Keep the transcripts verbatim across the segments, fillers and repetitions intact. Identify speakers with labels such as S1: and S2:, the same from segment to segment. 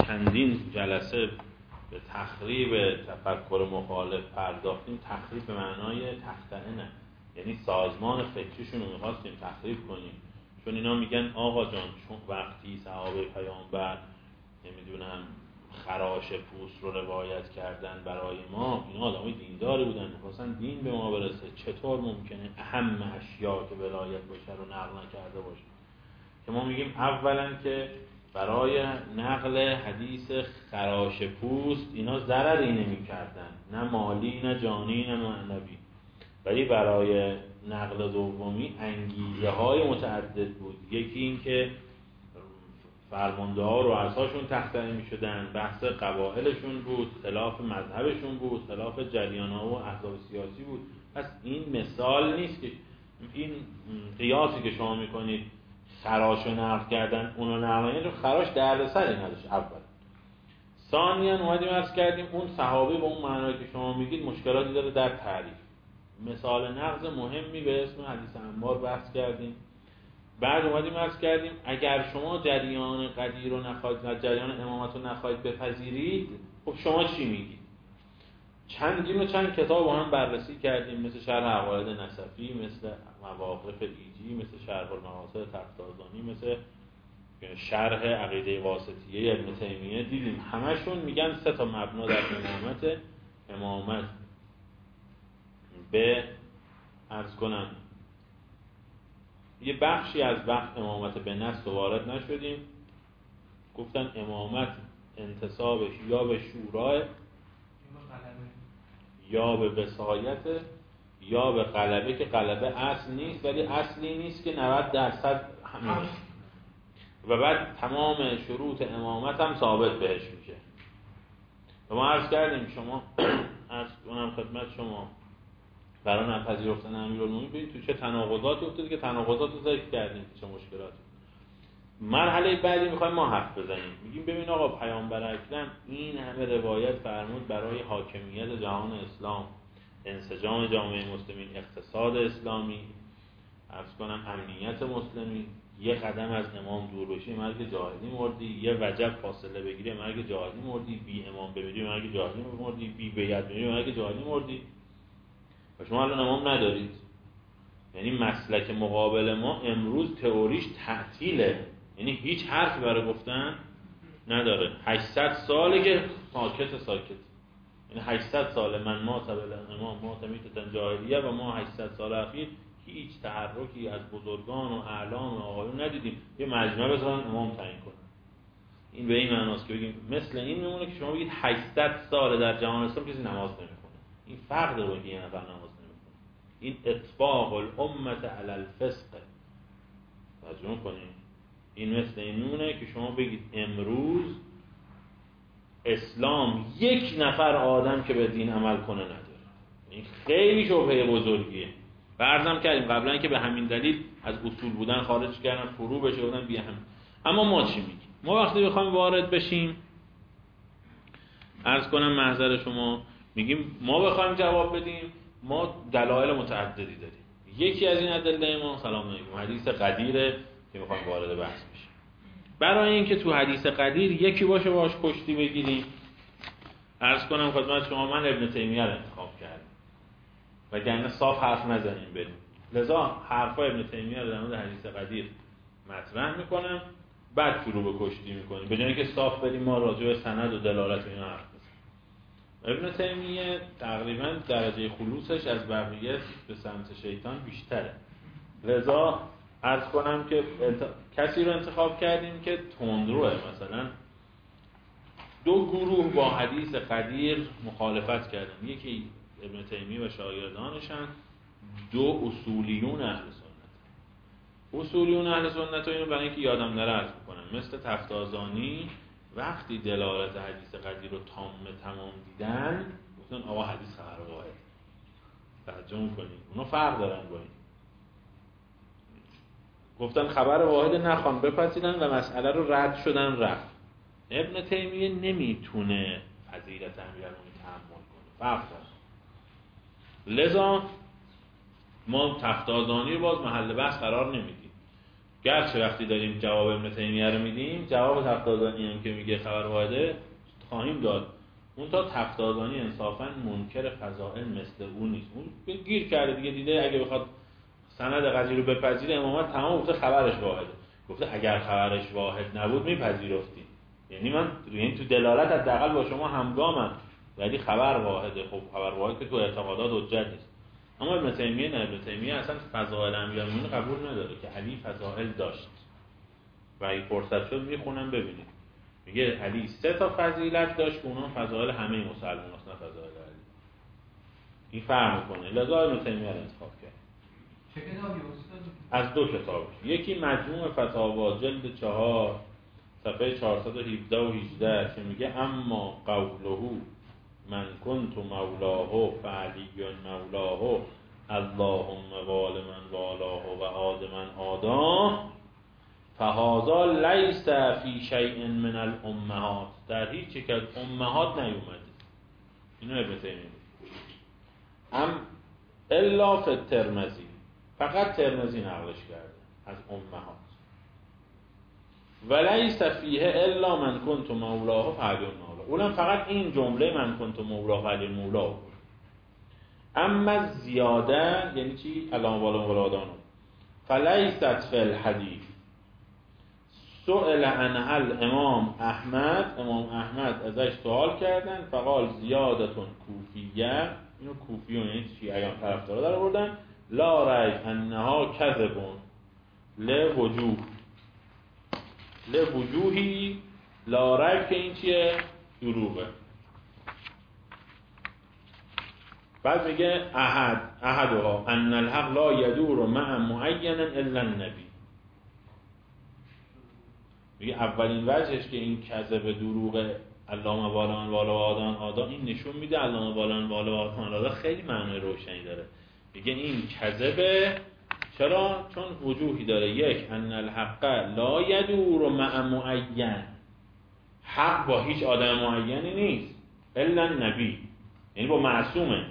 S1: چندین جلسه به تخریب تفکر مخالف پرداختیم. تخریب به معنای تخطئه نه، یعنی سازمان فکریشون رو می‌خواستیم تخریب کنیم، چون اینا میگن آقا جان چون وقتی صحابه پیامبر نمیدونم خراش پوست رو روایت کردن برای ما، اینا آدمای دینداری بودن، می‌خواستن دین به ما برسه، چطور ممکنه اهم اشیا که ولایت باشه رو نقل نکرده باشه؟ که ما میگیم اولا که برای نقل حدیث خراش پوست اینا ضرری نمی‌کردن، نه مالی نه جانی نه معنوی، ولی برای نقل دومی انگیزه های متعدد بود. یکی این که فرمانده ها و رؤساشون تخطئه می شدن، بحث قبایلشون بود، خلاف مذهبشون بود، خلاف جریان ها و احزاب سیاسی بود. پس این مثال نیست که این قیاسی که شما می کنید خراش رو نقل کردن اونو نقل کردن، خراش دردسری نداشت. اول ثانیاً اومدیم عرض کردیم اون صحابه با اون معنایی که شما میگید مشکلاتی داره در تعریف. مثال نقض مهمی به اسم حدیث عمار بحث کردیم. بعد اومدیم عرض کردیم اگر شما جریان قدیر رو نخواهید، جریان امامت رو نخواهید بپذیرید، خب شما چی میگید؟ چندین و چند کتاب با هم بررسی کردیم، مثل شرح عقاید نسفی، مثل مواقف ایجی، مثل شرح المقاصد تفتازانی، مثل شرح عقیده واسطیه ابن تیمیه. دیدیم همشون میگن سه تا مبنا در امامت. امامت به عرض کنم یه بخشی از وقت امامت به نص وارد نشدیم، گفتن امامت انتصابش یا به شورای یا به وصایت یا به غلبه، که غلبه اصل نیست ولی اصلی نیست که نود درصد همین، و بعد تمام شروط امامت هم ثابت بهش میشه. و ما عرض کردیم شما عرض کنم خدمت شما برای نپذیرفتن امیرالمومنین ببینید تو چه تناقضاتی افتاده که تناقضات رو ذکر کردیم، چه مشکلاتی. مرحله بعدی میخوایم ما حرف بزنیم، میگیم ببین آقا پیامبر اکرم این همه روایت فرمود برای حاکمیت جهان اسلام، انسجام جامعه مسلمین، اقتصاد اسلامی، عرض کنم امنیت مسلمین، یه قدم از امام دور بشی مرگ جاهلی مردی، یه وجب فاصله بگیری مرگ جاهلی مردی، بی امام بمیری مرگ جاهلی مردی، بی بیعت بمیری مرگ جاهلی مردی. و شما الان امام ندارید، یعنی مسلک مقابل ما امروز تئوریش تعطیله، یعنی هیچ حرفی برای گفتن نداره. هشتصد ساله که ساکت ساکت، یعنی هشتصد ساله من ما تبل امام ما تمیتتن جاهلیه و ما هشتصد سال اخیر هیچ تحرکی از بزرگان و اعلام و آقایون ندیدیم یه مجمع بذارن امام تعیین کنن. این به این معناست که بگیم مثل این میمونه که شما بگید هشتصد ساله در جهان اسلام کسی نماز نمیخونه. این فرق داره که یه نفر نماز نمیخونه. این اطباق الامت علی الفسق. توجه کنید، این مثل این میمونه که شما بگید امروز اسلام یک نفر آدم که به دین عمل کنه نداره. این خیلی شبهه بزرگیه. فرضم کردیم قبلا که به همین دلیل از اصول بودن خارج کردن، فرو بشه بودن بی هم. اما ما چی میگیم؟ ما وقتی بخوایم وارد بشیم، عرض کنم محضر شما، میگیم ما بخوایم جواب بدیم، ما دلایل متعددی داریم. یکی از این ادله ما سلام علیکم حدیث قدیره که میخوایم وارد بحث بشیم. برای اینکه تو حدیث قدیر یکی باشه باش کشتی بگیریم، عرض کنم خدمت شما من ابن تیمیه رو انتخاب کردم وگرنه صاف حرف نزنیم بریم. لذا حرفای ابن تیمیه رو در مورد حدیث قدیر مطرح میکنم، بعد شروع به کشتی میکنیم، به جای اینکه صاف بریم ما راجع به سند و دلالت و اینا حرف بزنیم. ابن تیمیه تقریبا درجه خلوصش از بقیه به سمت شیطان بیشتره. لذا عرض کنم که انت... کسی رو انتخاب کردیم که تندروه. مثلا دو گروه با حدیث قدیر مخالفت کردن، یکی ابن تیمیه و شاگردانشن، دو اصولیون اهل سنت. اصولیون اهل سنت اینو برای اینکه یادم نره عرض میکنم، مثل تفتازانی وقتی دلالت حدیث قدیر رو تام تمام دیدن گفتن آقا حدیث خبر واحد. توجه میکنید اونا فرق دارن با این. گفتن خبر واحد نخوان بپذیرن و مسئله رو رد شدن رفت. ابن تیمیه نمیتونه فضیلت امیرالمومنین تحمل کنه، فرق داره. لذا ما تفتازانی رو باز محل بحث قرار نمیدیم. گرچه وقتی داریم جواب ابن تیمیه رو میدیم، جواب تفتازانی هم که میگه خبر واحده خواهیم داد. اون تا تفتازانی انصافا منکر فضائل مثل اون نیست. اون گیر کرده دیگه، دیده اگه بخواد سند قضیه رو بپذیره امامت تمام گفته خبرش واحده. گفته اگر خبرش واحد نبود میپذیرفتیم. یعنی من یعنی تو دلالت حداقل با شما همگامم، ولی خبر واحده. خب خبر واحد که تو اعتقادات حجت نیست. اما ابن تیمیه نه، ابن تیمیه اصلا فضائل انبیاء رو قبول نداره که علی فضائل داشت. و اگه فرصت شد میخونم ببینید. میگه علی سه تا فضیلت داشت که اونها فضائل همه مسلمان هست، نه فضائل علی. این فرق میکنه. لذا ابن تیمیه رو انتخاب کرد.
S2: چه کتابی استاد؟
S1: از دو کتاب. یکی مجموع فتاوا جلد چهار صفحه چهارصد و هفده و هجده که میگه اما قوله من کنت مولاه فعلی مولاه اللهم وال من والاه و آد من آداه فهذا لیس فی شیء من الامهات، در هیچ یک از امهات نیومده. اینو ابن تیمیه ام الا فی الترمذی، فقط ترمذی نقلش کرده از امهات. ولیس فیه الا من کنت مولاه فعلی مولاه، اونم فقط این جمله من کنت مولاه فعلی مولاه. اما زیاده یعنی چی؟ اللهم وال ولادانو فلیست فی الحدیث سئل عنها الامام احمد، امام احمد ازش سوال کردن فقال زیادتون کوفیه، اینو کوفیون یعنی شیعیان طرفدارا در آوردن، لا ریب انها کذبون لوجوه لوجوهی، لا ریب که این چیه؟ دروغه. بعد میگه احد احدها ان الحق لا یدور مع معین الا النبی. میگه اولین وجهش که این کذب دروغ علامه والان والا و آدان آدا، این نشون میده علامه والان والا و آدان آدا خیلی معنی روشنی داره. میگه این کذبه چرا؟ چون وجوهی داره. یک ان الحق لا یدور مع معین، حق با هیچ آدم معینی نیست، الا النبی یعنی با معصومه.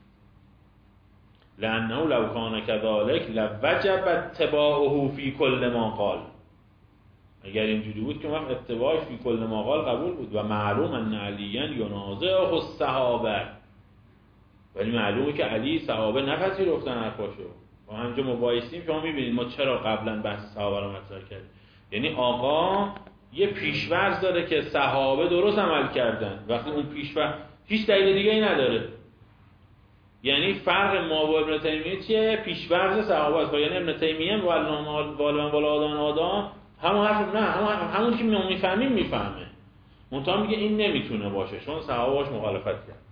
S1: لانه لو کان كذلك لوجب اتباعه فی کل ما قال، اگر اینجوری بود که وقت اتباعش فی کل ما قال قبول بود. و معلوم ان علیاً ینازعه الصحابه، ولی معلومه که علی صحابه نپذیرفتن حرفاشو. ما همینجا مباحثیم، شما میبینید ما چرا قبلا بحث صحابه رو مطرح کردیم. یعنی آقا یه پیش‌فرض داره که صحابه درست عمل کردن، وقتی اون پیش‌فرض هیچ دلیل دیگه ای نداره. یعنی فرق ما با ابن تیمیه چیه؟ پیش‌فرض صحابه است. یعنی ابن تیمیه و علامه والان والا آدان آدان همون حرف نه، همون همون که ما میفهمیم میفهمه. منتها میگه این نمیتونه باشه چون صحابه باش مخالفت کرد.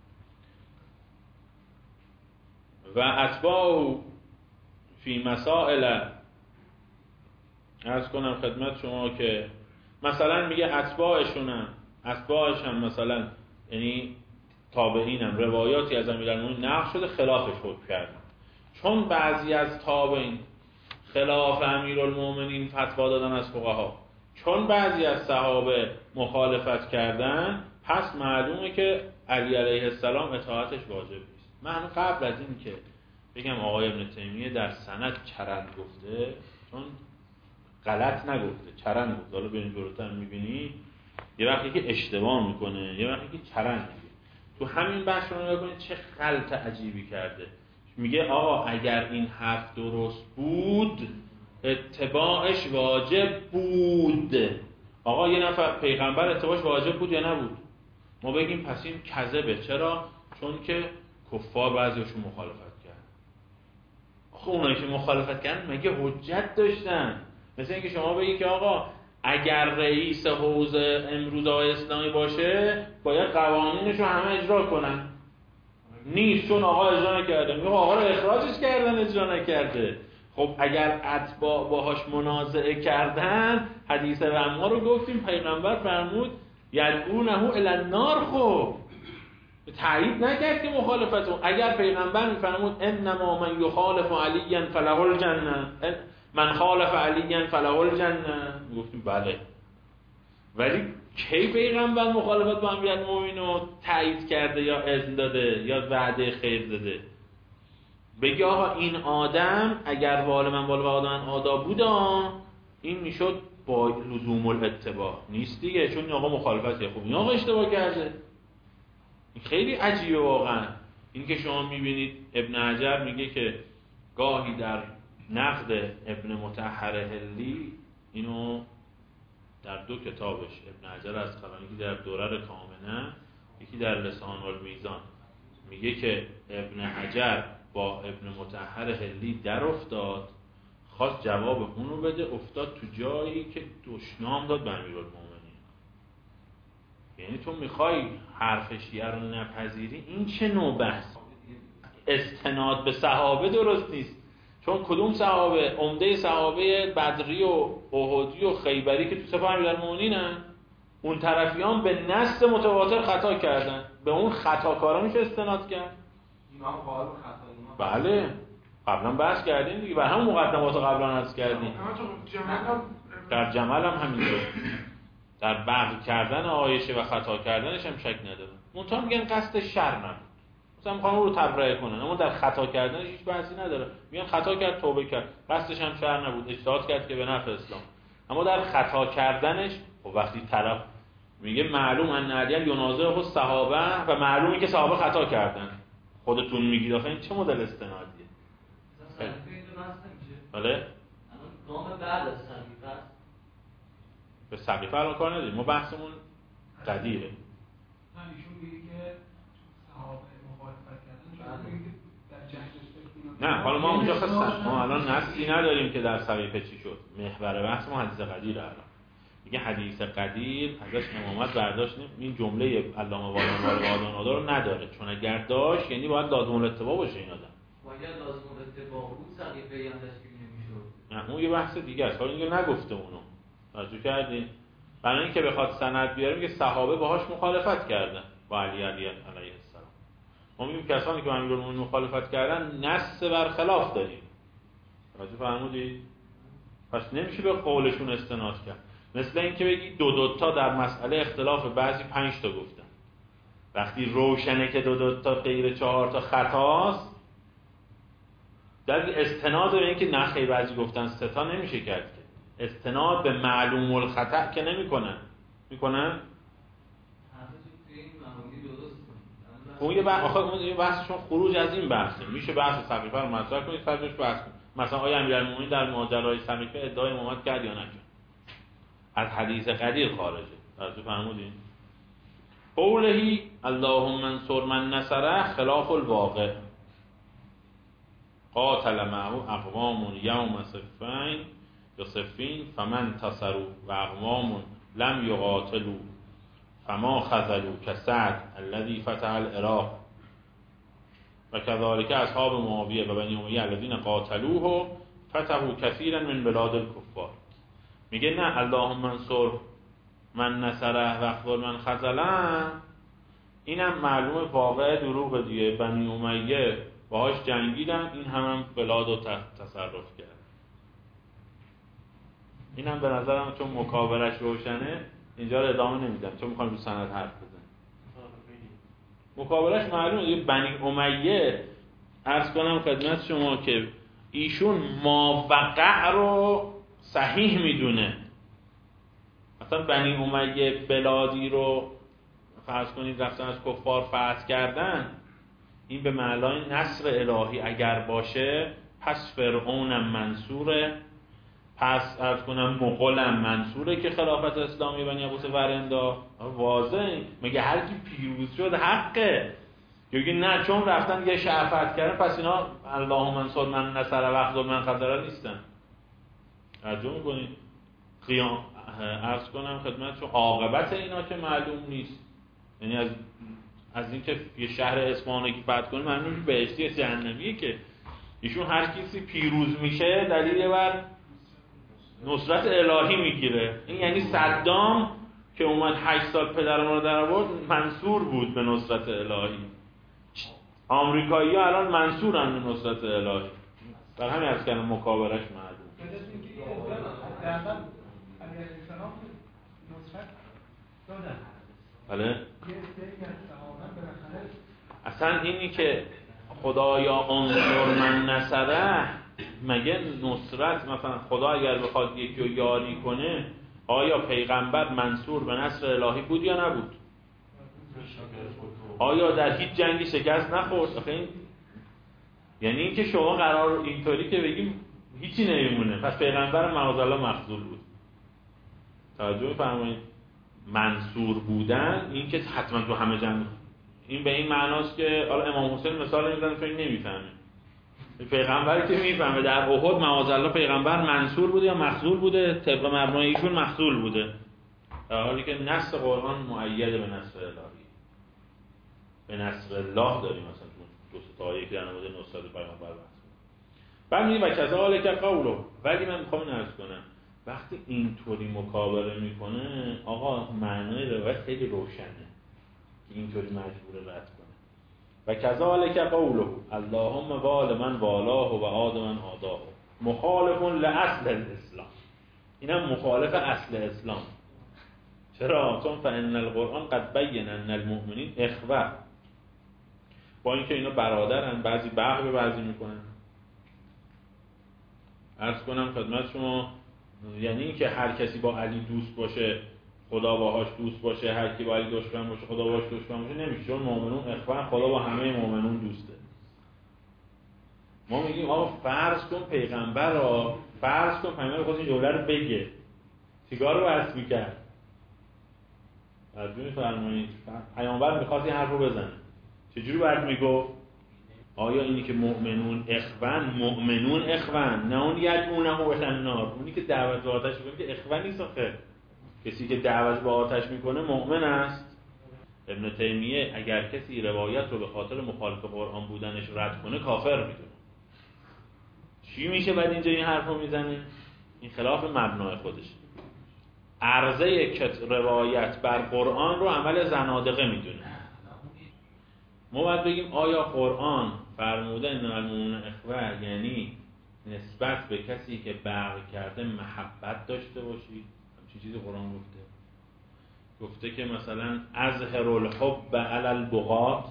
S1: و اتباع فی مسائل، عرض کنم خدمت شما که مثلا میگه اتباعشونم، اتباعش هم مثلا یعنی تابعینم روایاتی از امیرالمومنین نقل شده خلافش حکم کردن، چون بعضی از تابعین خلاف امیرالمومنین فتوا دادن از فقها، چون بعضی از صحابه مخالفت کردن، پس معلومه که علی علیه السلام اطاعتش واجب نیست. من قبل از این که بگم آقای ابن تیمیه در سند چرند گفته، چون غلط نگفته، چرند گفته. حالا ببین جلوتر میبینی یه وقتی که اشتباه میکنه، یه وقتی که چرند میگه. تو همین بحث رو نگاه کنید چه غلط عجیبی کرده. میگه آقا اگر این حرف درست بود اتباعش واجب بود. آقا یه نفر پیغمبر اتباعش واجب بود یا نبود؟ ما بگیم پس این کذبه. چرا؟ چون که کفار بعضیشون مخالفت کردن. آخه اونایی که مخالفت کردن مگه حجت داشتن؟ مثل اینکه شما بگی که آقا اگر رئیس حوزه امروز آقای اسلامی باشه باید قوانینش رو همه اجرا کنن. نیست، چون آقا اجرا نکرده. میگه آقا رو اخراجش کردن، اجرا نکرده. خب اگر اتباع باهاش منازعه کردن، حدیث رما رو گفتیم پیغمبر فرمود یدعونه الی النار. خب تایید نکرد که مخالفتون. اگر پیغمبر میفرمود انما من یخالف علی فله الجنه، من خالف علی فله الجنه، گفتیم بله. ولی کی پیغمبر مخالفت با امیرالمومنین رو تایید کرده یا اذن داده یا وعده خیر داده؟ بگی آقا این آدم اگر وال من وال و آدم آدا بودا این میشد با لزوم الاتباع نیست دیگه، چون این آقا مخالفته. خب این آقا اشتباه کرده. این خیلی عجیبه واقعا. این که شما میبینید ابن حجر میگه که گاهی در نقد ابن مطهر حلی، اینو در دو کتابش ابن حجر اسقلانی، یکی در درر کامنه یکی در لسان المیزان، میگه که ابن حجر با ابن مطهر حلی در افتاد، خواست جواب اونو بده، افتاد تو جایی که دشنام داد به امیرالمومنین. یعنی تو میخوای حرف شیعه رو نپذیری، این چه نوع بحث؟ استناد به صحابه درست نیست، چون کدوم صحابه؟ عمده صحابه بدری و احدی و خیبری که تو سپاه امیرالمومنینن، اون طرفیان به نص متواتر خطا کردن، به اون خطاکارا میشه استناد کرد.
S2: امام قائل خطا امام
S1: بله قبلا بحث کردیم دیگه، بر هم مقدمات قبلا عرض کردیم. در جمل هم همینطور، در بغض کردن عایشه و خطا کردنش هم شک نداره. منتها میگن قصد شر نبود، مثلا میخوان رو تبرئه کنن، اما در خطا کردنش هیچ بحثی نداره. میگن خطا کرد توبه کرد، قصدش هم شر نبود، اجتهاد کرد که به نفع اسلام. اما در خطا کردنش خب وقتی طرف میگه معلوم ان علی یناظر خود صحابه و معلومه که صحابه خطا کردن، خودتون میگید آخه این چه مدل استنادیه؟ بله
S3: گام بعد از سقیفه است.
S1: به سقیفه الان کار نداریم، ما بحثمون قدیره.
S2: نه ایشون میگه که صحابه مخالفت کردن، در جنگ
S1: نه حالا ما اونجا خواستم، ما الان نصی نداریم که در سقیفه چی شد. محور بحث ما حدیث قدیره. الان میگه حدیث قدیر ازش امامت برداشت نمی، این جمله علامه والدان رو نداره، چون اگر داشت یعنی باید لازم الاتباع باشه این آدم.
S3: اگر لازم الاتباع بود سقیفه هم تشکیل نمیشد.
S1: نه اون یه بحث دیگه است، حالا اینو نگفته اونو. توجه کردین؟ برای اینکه بخواد سند بیاره میگه صحابه باهاش مخالفت کردن با علی علی علیه السلام. ما میگیم کسانی که با امیرالمومنین مخالفت کردن نص برخلاف داریم. توجه فرمودید؟ پس نمیشه به قولشون استناد کرد. مثل اینکه بگی دو دوتا در مسئله اختلاف، بعضی پنج تا گفتن، وقتی روشنه که دو دوتا غیر چهار تا خطاست، در استناد به اینکه نخی بعضی گفتن سه تا نمیشه کرد که استناد به معلوم الخطا که نمیکنن. میکنن؟ اون یه بحث، آخه اون یه بحثشون خروج از این بحثه. میشه بحث سقیفه رو مطرح کنید، فرضش بحث کنید. مثلا آیا امیرالمومنین در ماجرای سقیفه ادعای امامت کرد یا نکرد؟ از حدیث قدیر خارجه. توجه فرمودین؟ قولهی اللهم انصر من نصره خلاف الواقع. قاتل معه اقوام یوم صفین یا صفین فمن تصروا و اقوام لم یقاتلوا فما خذلوا كسعد الذي فتح العراق و كذلك اصحاب معاویه و بنی امیه الذين قاتلوه فتحوا كثيرا من بلاد الكفار. میگه نه اللهم انصر من نصره و اخذل من خذله، اینم معلومه واقع دروغ دیگه. بنی امیه باهاش جنگیدن، این هم, هم بلاد رو تصرف کرد. اینم به نظرم چون مکابرش روشنه اینجا رو ادامه نمیدم، چون میخوام رو سند حرف بزنم. مکابرش معلومه دیگه. بنی امیه عرض کنم خدمت شما که ایشون ماوقع رو صحیح میدونه. مثلا بنی امیه بلادی رو فرض کنید رفتن از کفار فتح کردن، این به معنای نصر الهی اگر باشه، پس فرعونم منصوره، پس عرض کنم مغولم منصوره که خلافت اسلامی بنی عباس ورندا واضحه. مگه هر کی پیروز شد حقه؟ یکی نه چون رفتن یه شهر فتح کردن پس اینا اللهم انصر من نصر و اخذل من خذل نیستن. توجه می‌کنید؟ قیام عرض کنم خدمتتون عاقبت اینا که معلوم نیست. یعنی از از اینکه یه شهر اصفهان که فتح کنه معنی بهشتی یا جهنمیه که ایشون هر کسی پیروز میشه دلیل بر نصرت الهی میگیره. این یعنی صدام که اومد هشت سال پدر ما رو در آورد منصور بود به نصرت الهی. آمریکایی‌ها الان منصورن به نصرت الهی. در همین از کنم مکابرش معلوم. بله اصلا اینی که خدایا انصر من نصره مگه نصرت مثلا خدا اگر بخواد یکی رو یاری کنه آیا پیغمبر منصور به نصر الهی بود یا نبود؟ آیا در هیچ جنگی شکست نخورد؟ آخه این یعنی اینکه شما قرار اینطوری که بگیم هیچی نمیمونه، پس پیغمبر معاذالله مخذول بود. توجه می‌فرمایید؟ منصور بودن این که حتما تو همه جنگ، این به این معناست که حالا امام حسین مثال میزنه چون نمیفهمه. پیغمبری که میفهمه در احد معاذالله پیغمبر منصور بوده یا مخذول بوده، طبق مبنای ایشون مخذول بوده، در حالی که نص قرآن مؤید به نصر الهی، به نصر الله داریم مثلا دو تا آیه که در مورد نصرت پیغمبر بحث می‌کنه. بعد میگه و کذالک قوله، ولی من میخوام عرض کنم وقتی اینطوری مکابره میکنه آقا معنای روایت خیلی روشنه که اینطوری مجبور رد کنه. و کذالک قوله اللهم وال من والاه و عاد من عاداه مخالف لاصل الاسلام، اینم مخالف اصل اسلام. چرا؟ چون فان القرآن قد بین ان المؤمنین اخوه، با اینکه اینا برادرن، بعضی بغض به بعضی میکنن. عرض کنم خدمت شما یعنی اینکه هر کسی با علی دوست باشه خدا باهاش دوست باشه، هر کی با علی دشمن باشه خدا باهاش دشمن باشه نمیشه، چون مؤمنون اخوان، خدا با همه مؤمنون دوسته. ما میگیم آقا فرض کن پیغمبر را فرض کن پیغمبر خودش این جمله رو بگه، سیگار رو بس میکرد، ترجمه فرمایید پیغمبر میخواست این حرف رو بزنه چجوری باید میگفت؟ آیا اینی که مؤمنون اخوان، مؤمنون اخوان، نه اون یدعونه به النار، اونی که دعوت به آتش میکنه که اخوان نیست. آخه کسی که دعوت به آتش میکنه مؤمن است. ابن تیمیه اگر کسی روایت رو به خاطر مخالف قرآن بودنش رد کنه کافر میدونه. چی میشه بعد اینجا این حرف رو میزنه؟ این خلاف مبنای خودش. عرضه روایت بر قرآن رو عمل زنادقه میدونه. ما باید بگیم آیا قرآن فرموده ان المؤمنون اخوه یعنی نسبت به کسی که بغی کرده محبت داشته باشی؟ همچین چیزی قرآن گفته؟ گفته که مثلا اظهر الحب علی البغاة،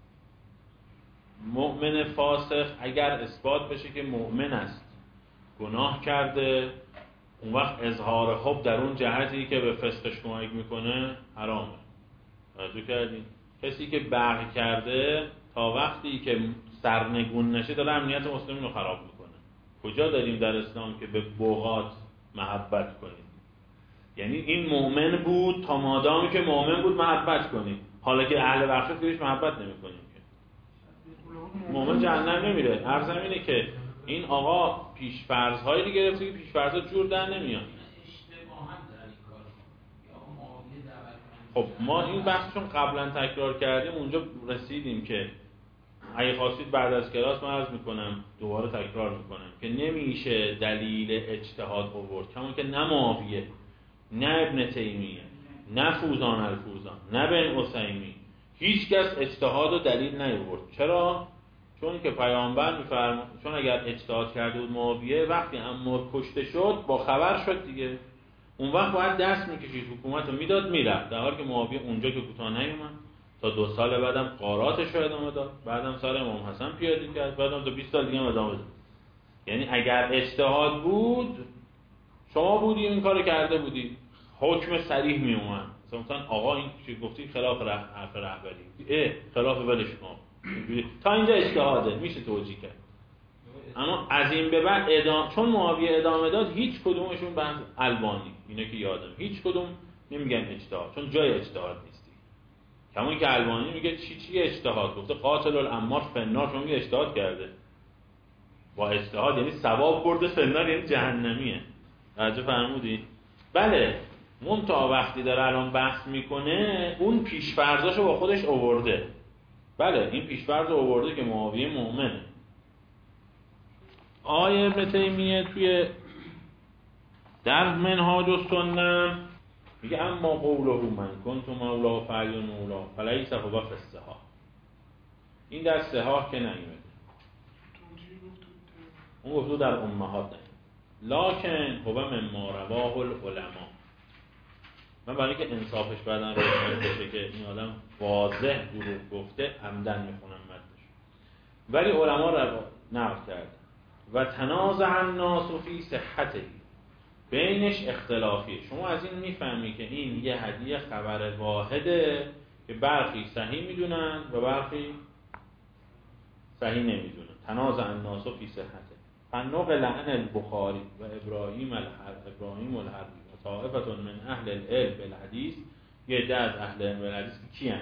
S1: مؤمن فاسق اگر اثبات بشه که مؤمن است گناه کرده، اون وقت اظهار حب در اون جهتی که به فسقش کمک میکنه حرامه. توجه کردین؟ کسی که بغی کرده تا وقتی که سرنگون نشه داره امنیت مسلمین رو خراب میکنه. کجا داریم در اسلام که به بغات محبت کنیم؟ یعنی این مؤمن بود تا مادامی که مؤمن بود محبت کنیم، حالا که اهل بغی شد بهش محبت نمیکنیم که مؤمن جهنم نمیره. عرضم اینه که این آقا پیش‌فرض هایی گرفته که پیش‌فرضا جور در نمیاد. خب ما این بحثشون قبلا تکرار کردیم، اونجا رسیدیم که اگه خواستید بعد از کلاس من عرض میکنم دوباره تکرار میکنم که نمیشه دلیل اجتهاد آورد، کما که نه معاویه نه ابن تیمیه نه فوزان الفوزان نه بن عثیمین هیچ کس اجتهاد و دلیل نیاورد. چرا؟ چون که پیامبر میفرماد چون اگر اجتهاد کرده بود معاویه وقتی عمار کشته شد با خبر شد دیگه، اون وقت باید دست میکشید حکومت رو میداد میرفت، در حالی که معاویه اونجا که کوتاه نیومد تا دو سال بعدم قاراتش رو ادامه داد، بعدم سال امام حسن پیاده کرد، بعدم تا بیست سال دیگه هم ادامه داد. یعنی اگر اجتهاد بود شما بودی این کارو کرده بودی حکم صریح میومد، مثلا آقا این چی گفتی خلاف حرف رهبری، اه خلاف ولش کن، تا اینجا اجتهاده میشه توجیه کرد. اما از این به بعد ادامه، چون معاویه ادامه داد هیچ کدومشون بحث البانی اینا که یادم هیچ کدوم نمیگن اجتهاد، چون جای اجتهاد نیستی. کما که البانی میگه چی چی اجتهاد گفته قاتل الامار فنار، چون میگه اجتهاد کرده با اجتهاد یعنی ثواب برده، فنار یعنی جهنمیه. توجه فرمودید؟ بله منتها وقتی داره الان بحث میکنه اون پیش‌فرضاشو با خودش آورده. بله این پیش‌فرض رو آورده که معاویه مؤمنه. آیه ابن تیمیه توی در منهاج السنه میگه اما قوله من کنت مولا فعلی مولا فلیس هو فی الصحاح، این در صحاح که نیومده، اون گفتو در امهات نیومده، لکن هو مما رواه العلماء. من برای که انصافش بعدن روشن بشه که این آدم واضح دروغ گفته عمدن میخونم متنش، ولی علما رو نقل کرد و تنازع الناس فی صحته، بینش اختلافیه. شما از این میفهمی که این یه حدیث خبر واحده که برخی صحیح میدونن و برخی صحیح نمیدونن. تنازع الناس فی صحته فنقل عن البخاری و ابراهیم الحربی ابراهیم الحربی و طائفه من اهل العلم بالحدیث، یه عده از اهل علم بالحدیث کیان؟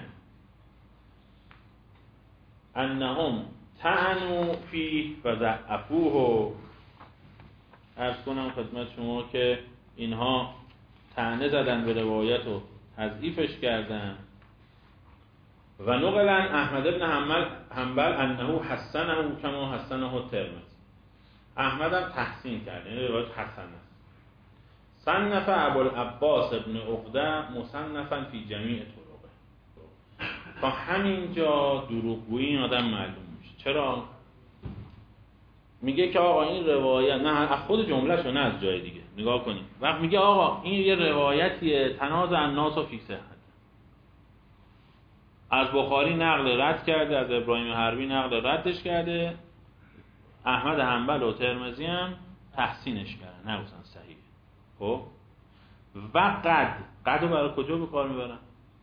S1: انهم طعنوا فی و ضعفوه. عرض کنم خدمت شما که اینها طعنه زدن به روایت و تضعیفش کردن. و نقل عن احمد بن حنبل حنبل انه حسنه کما حسنه الترمذی. احمد هم تحسین کرد، یعنی روایت حسن است. صنف ابوالعباس ابن عقده مصنفا فی جمیع طرقه. تا همینجا دروغگویی این آدم معلوم میشه. چرا؟ میگه که آقا این روایت، نه از خود جمله‌شو نه از جای دیگه، نگاه کنید. وقت میگه آقا این یه روایتیه تنازع الناس فی صحت، از بخاری نقل رد کرده، از ابراهیم حربی نقل ردش کرده، احمد حنبل و ترمذی هم تحسینش کردن، نه گفتن صحیح. خب و قد قدو برای کجا به کار میبرن؟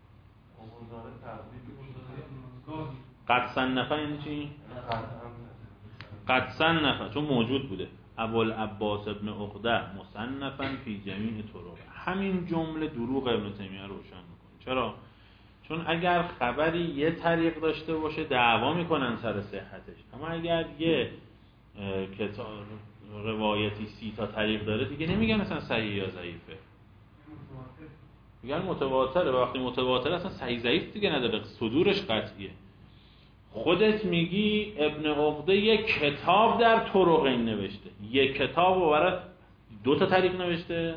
S1: قد صنفه یعنی چی؟ قد صنفه چون موجود بوده. ابوالعباس ابن عقده مصنفا فی جمیع طرق. همین جمله دروغ ابن تیمیه روشن میکنه. چرا؟ چون اگر خبری یه طریق داشته باشه دعوا میکنن سر صحتش، اما اگر یه کتاب روایتی سی تا طریق داره دیگه نمیگن مثلا صحیح یا ضعیفه، میگن متواتره. وقتی متواتره اصلا صحیح ضعیف دیگه نداره، صدورش قطعیه. خودت میگی ابن عقده یک کتاب در طرق این نوشته، یک کتاب رو برای دو تا طریق نوشته.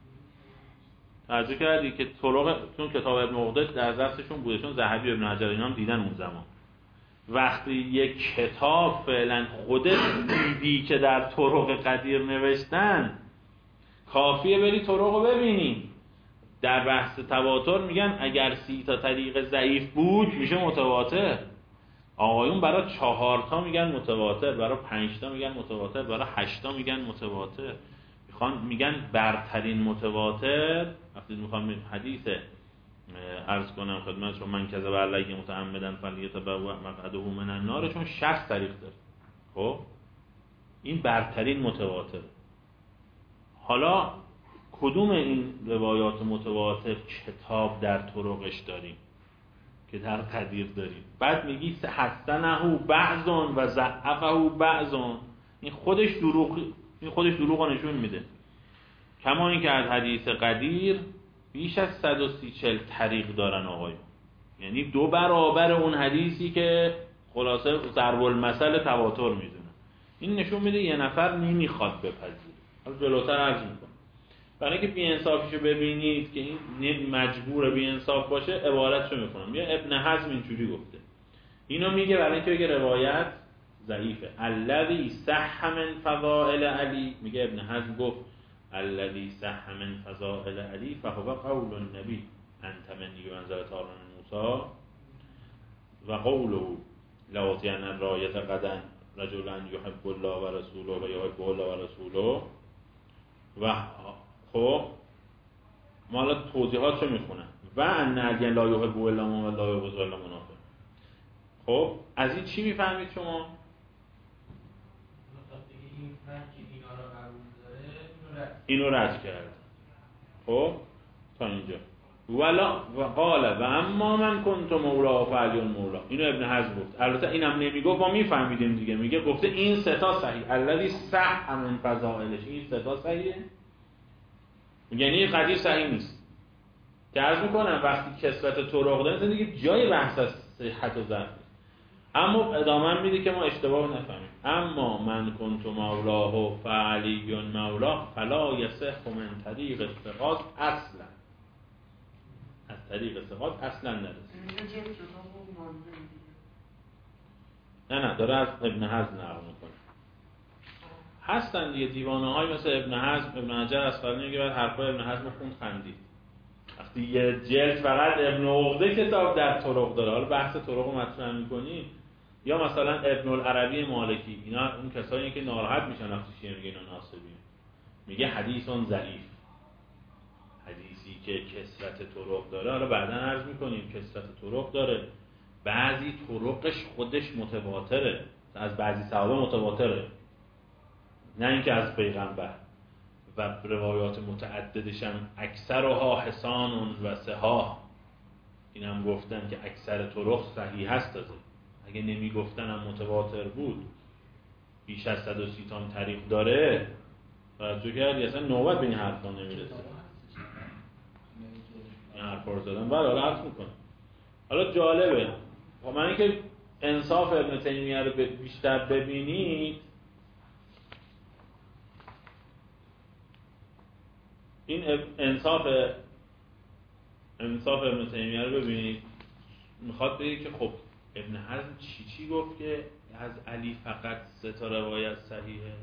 S1: توجه کردی که طرق، چون کتاب ابن عقده در دستشون بوده، چون ذهبی و ابن حجر اینا هم دیدن اون زمان. وقتی یک کتاب فعلا خودت دیدی که در طرق قدیر نوشتن، کافیه بری طرق رو ببینی. در بحث تواتر میگن اگر سی تا طریق ضعیف بود میشه متواتر. آقایون برای چهار تا میگن متواتر، برای پنج تا میگن متواتر، برای هشت تا میگن متواتر. میخوان میگن برترین متواتر. وقتی میخوام حدیث عرض کنم خدمت شما من کذب علیه متعمدا فلیتبوأ مقعده من النار، چون شصت طریق داره. خب این برترین متواتر. حالا کدوم این روایات متواتر کتاب در طرقش داریم که در قدیر داریم؟ بعد میگی حسنه بعضون و ضعفه بعضون. این خودش دروغ، این خودش دروغ رو نشون میده. کما اینکه از حدیث قدیر بیش از صد و سی چهل طریق دارن آقایون، یعنی دو برابر اون حدیثی که خلاصه ضرب المثل تواتر میدونه. این نشون میده یه نفر نمیخواد بپذیره. حالا جلوتر عرض میکنم. برای اینکه بی‌انصافیشو ببینید که این مجبور بی‌انصاف باشه، عبارتشو میکنم. یا ابن حزم اینجوری گفته، اینو میگه برای اینکه بگه روایت ضعیفه. الذی صح من فضائل علی، میگه ابن حزم گفت الذی صح من فضائل علی فهو قول النبی انت منی و انزل هارون موسی و قوله لو اطیعن الرایة غدا رجلا یحب الله و رسوله و یحب الله و رسوله. و خب ما حالا توضیحاتشو میخونم. و ان علی لا یحب الا من و لا یبغض الا منافق. خب از این چی میفهمید شما؟ اینو رد کرد. خب تا اینجا ولا و قال و اما من کنت مولا و فعلی مولا. اینو ابن حزم گفت. البته اینم نمیگفت، ما میفهمیدیم دیگه. میگه گفته این سه تا صحیح، الذی صح من فضائلش، این سه تا صحیحه. یعنی قدیر صحیح نیست. که عرض میکنم وقتی کسرت طرق داره دیگه جای بحث از صحت و ضعف. اما ادامه میده که ما اشتباه نفهمیم. اما من کنت مولاه و فعلی مولاه فلا یصح من طریق الثقات اصلا. از طریق الثقات اصلا نرسید. نه نه داره از ابن حزم نقل میکنه. هستن دیگه دیوانه های مثل ابن حزم، ابن حجر اسقلانی میگه بعد حرفای ابن حزم خوند خندید. وقتی یه جلد فقط ابن عقده کتاب در طرق داره، حالا بحث طرق رو مطرح میکنی، یا مثلا ابن العربی مالکی، اینا اون کسایی که ناراحت میشن وقتی شیعه میگه اینا ناصبیه، میگه حدیثون ضعیف، حدیثی که کثرت طرق داره. حالا بعدا عرض میکنیم کثرت طرق داره، بعضی طرقش خودش متواتره، از بعضی صحابه متواتره، نه اینکه از پیغمبر، و روایات متعددش هم اکثرها حسان و صحاح، این هم گفتن که اکثر طرق صحیح هست. تازه اگه نمی گفتن هم متواتر بود، بیش از صد و سی تا طریق داره، توجه کردی اصلا نوبت به این حرفا نمیرسه. این حرفا رو زدن بعد حالا عرض میکنم. حالا جالبه من اینکه انصاف ابن تیمیه رو بیشتر ببینید، این انصاف انصاف ابن تیمیه رو ببینید، میخواد بگه که خب ابن حزم چی چی گفت که از علی فقط سه تا روایت صحیحه،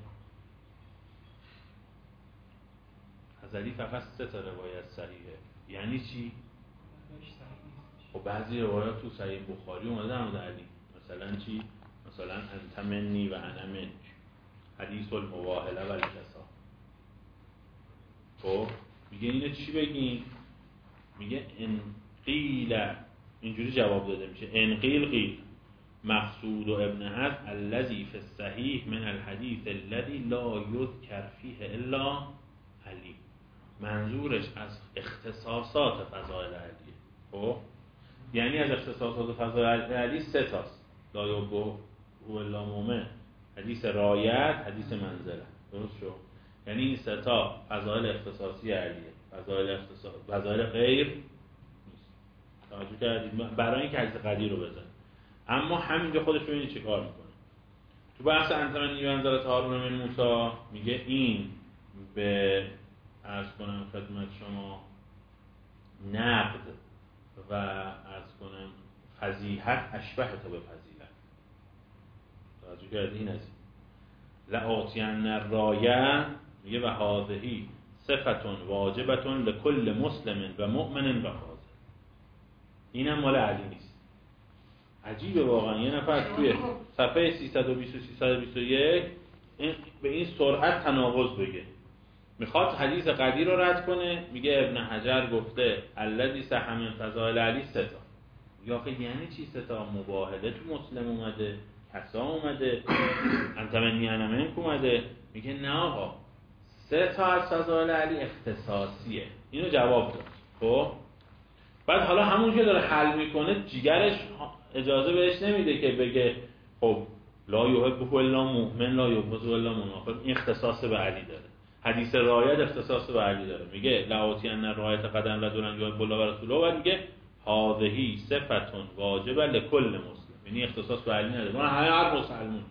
S1: از علی فقط سه تا روایت صحیحه یعنی چی؟ خب بعضی روایات تو صحیح بخاری اومده در مورد علی، مثلا چی؟ مثلا انت منی و انا منک، حدیث المواهله و الکسا. خب میگه اینه چی بگیم؟ میگه ان قیل، اینجوری جواب داده میشه ان قیل قیل مقصود و ابن حزم الذی فی الصحیح من الحدیث الذی لا یذکر فیه الا علی، منظورش از اختصاصات فضائل علیه. خب یعنی از اختصاصات فضائل علی سه تاست، لا یبو الا مومن، حدیث رایت، حدیث منزله. درست شد؟ یعنی این سه تا فضائل اختصاصی علیه، فضائل اختصاص فضائل غیر نیست. توجه کردید؟ برای اینکه حدیث قدیر رو بزن. اما همینجا خودش ببینید چه کار میکنه. تو بحث انتمنی و انزلت هارون من موسی میگه این به عرض کنم خدمت شما نقد و عرض کنم فضیحت اشبه تا به فضیلت. توجه کردید؟ این از لآتین الرایه میگه و هذهی صفتون واجبتون لکل مسلم و مؤمن و حاضر. اینم مال علی نیست. عجیبه واقعا یه نفر توی صفحه سیصد و بیست و سیصد و بیست و یک این به این سرعت تناقض بگه، میخواد حدیث قدیر رو رد کنه، میگه ابن حجر گفته الذی صح من فضائل علی سه تا. یا آخه یعنی چی سه تا؟ مباهله تو مسلم اومده، کسا اومده، انتمنی انمنک اومده. میگه نه آقا، سه تا از فضائل علی اختصاصیه. اینو جواب داد. خب بعد حالا همون که داره حل میکنه جیگرش اجازه بهش نمیده که بگه خب لا یحب الا مؤمن لا یبغض الا منافق، این اختصاص به علی داره. حدیث رایت اختصاص به علی داره، میگه لآتین الرایت قدم لدن یحب الله و رسوله، و میگه هذهی صفتون واجبه لکل مسلم، یعنی اختصاص به علی نداره، اون همه هر مسلمان.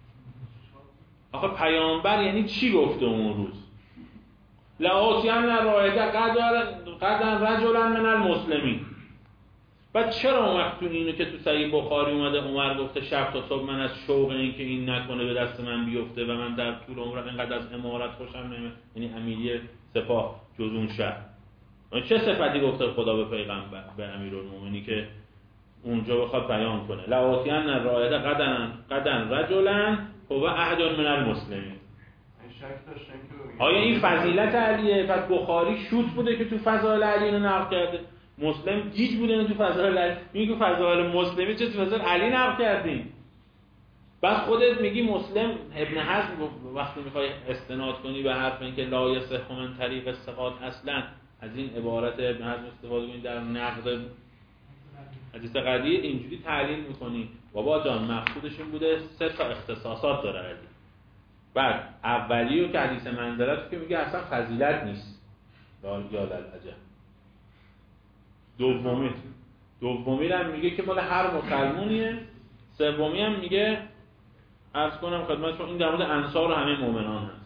S1: آخه پیامبر یعنی چی گفته اون روز؟ لآتین الرایت قدم رجلا من المسلمین. بعد چرا اون وقت تو اینو که تو صحیح بخاری اومده عمر گفته شب تا صبح من از شوق این که این نکنه به دست من بیفته و من در طول عمرم اینقدر از امارت خوشم نمیاد، یعنی امیری سپاه جز اون شب. چه صفتی گفته خدا به پیغمبر به امیرالمومنین که اونجا بخواد بیان کنه لآتین الرایت قدن قدن رجلا هو احد من المسلمین؟ آیا این فضیلت علیه؟ پس بخاری شوت بوده که تو فضائل علی اینو نقل کرده، مسلم گیج بوده تو فضائل علی، میگه فضائل مسلمی چه تو فضائل علی نقل کردین؟ بعد خودت میگی مسلم ابن حزم وقتی میخوای استناد کنی به حرف اینکه لا یصح من طریق الثقات اصلا، از این عبارت ابن حزم استفاده کنی در نقد حدیث قدیر، اینجوری تعلیل میکنی بابا جان مقصودش این بوده سه تا اختصاصات داره علی. بعد اولیو که حدیث منزلت که میگه اصلا فضیلت نیست، یا للعجب. دومی دومی هم میگه که مال هر مسلمونیه. سومی هم میگه عرض کنم خدمتتون این در مورد انصار و همه مؤمنان هست.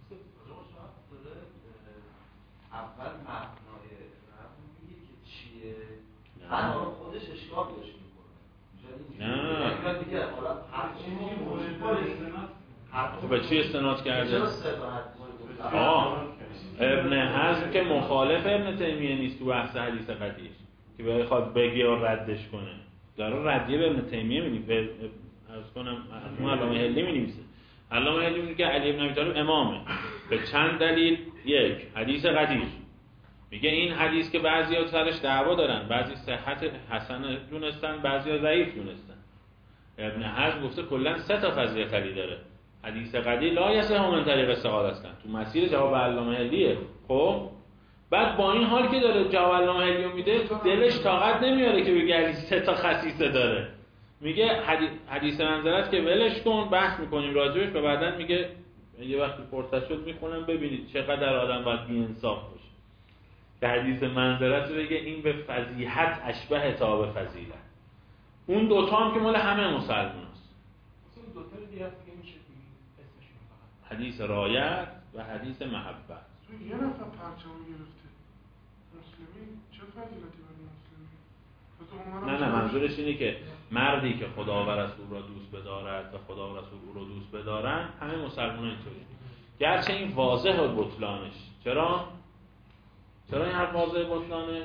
S3: اول معنای رفت میگه که چیه؟ بعد خودش اشکال داشت میکنه.
S1: نه
S3: دیگه حالا هر چیزی
S1: خب به چی استناد کرده؟ آه ابن حزم که مخالف ابن تیمیه نیست تو بحث حدیث قدیر که بخواد بگه و ردش کنه، داره ردیه به ابن تیمیه میگه، به عرض کنم اون علامه هلی می‌نویسه. علامه هلی میگه که علی بن ابی طالب امامه به چند دلیل. یک، حدیث قدیر، میگه این حدیث که بعضیا سرش دعوا دارن، بعضی صحت حسن دونستن، بعضیا ضعیف دونستن. ابن حزم گفته کلا سه تا فضیلت علی داره. حدیث قدیر لا یصح من طریق استقال هستن، تو مسیر جواب علامه هلیه. خب بعد با این حال که داره جواب علامه هلیو میده، دلش طاقت نمیاره که بگه علی سه تا خصیصه داره. میگه حدیث منزلت که ولش کن، بحث میکنیم راجبش و بعدن میگه یه وقتی فرصت شد میخونم ببینید چقدر آدم باید بی‌انصاف باشه که حدیث منزلت رو بگه این به فضیحت اشبه تا به فضیلت. اون دوتا هم که مال همه مسلمان است.
S2: اون دوتا رو دیگه میشه اسمشون فقط
S1: حدیث رایت و حدیث محبت.
S4: تو یه نفر پرچم گرفته مسلمین چه فضیلتی برای مسلمین؟
S1: نه نه منظورش اینه که مردی که خدا و رسول را دوست بدارد و خدا و رسول او را دوست بدارن همه مسلمان اینطوری. گرچه این واضحه بطلانش. چرا؟ چرا این حرف واضحه بطلانش؟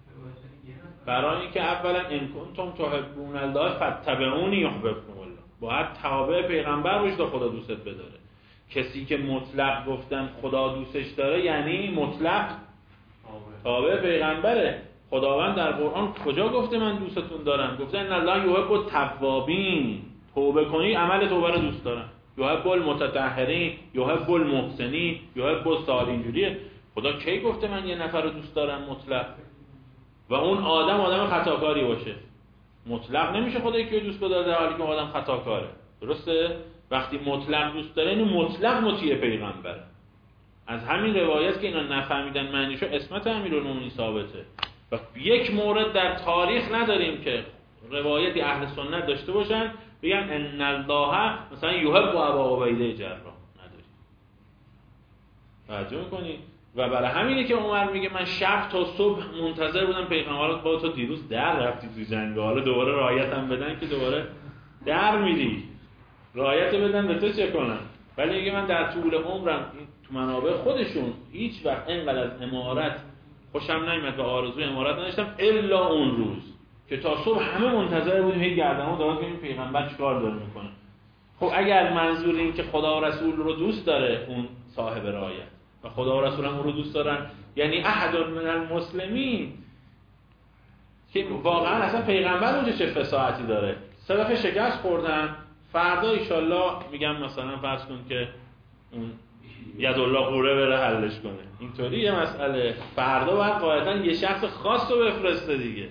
S1: برای اینکه اولا ان کنتم تحبون الله فاتبعونی یحببکم الله. باید تابع پیغمبر باشی تا خدا دوستت بداره. کسی که مطلق گفتن خدا دوستش داره یعنی مطلق تابع پیغمبره. خداوند در قرآن کجا گفته من دوستتون دارم؟ گفته ان الله یحب التوابین، توبه کنی عمل توبه رو دوست دارم. یحب المتطهرین، یحب المحسنین، یحب الصالحین. اینجوریه. خدا کی گفته من یه نفر رو دوست دارم مطلق؟ و اون آدم آدم خطاکاری باشه. مطلق نمیشه خدا یکی رو دوست بداره در حالی که آدم خطاکاره. درسته؟ وقتی مطلق دوست داره اینو مطلق مطیع پیغمبره. از همین روایت که اینا نفهمیدن معنیشو اسمت امیرالمومنین ثابته. و یک مورد در تاریخ نداریم که روایتی اهل سنت داشته باشن بگن ان الله مثلا یحب ابا عبیده جراح. نداریم. توجه می‌کنی؟ و برای همینه که عمر میگه من شب تا صبح منتظر بودم پیغمبر با تو دیروز در رفتی تو جنگ، حالا دوباره رعایت هم بدن که دوباره در میری. رعایت بدن به تو چه کنن؟ ولی میگه من در طول عمرم تو منابع خودشون هیچ وقت اینقدر از امارت خوشم نمیاد و آرزوی امارت نداشتم الا اون روز که تا صبح همه منتظر بودیم هی گردنمون دارن که این پیغمبر چیکار داره میکنه. خب اگر منظور این که خدا و رسول رو دوست داره اون صاحب رعایت و خدا و رسول هم اون رو دوست دارن، یعنی احد من المسلمین که واقعا اصلا پیغمبر اونجا چه فصاحتی داره. سه دفعه شکست خوردن، فردا ایشالله میگم مثلا فرض کن که اون یدالله قوره بره حلش کنه. اینطوری یه مسئله. فردا باید قاعدتا یه شخص خاص رو بفرسته دیگه.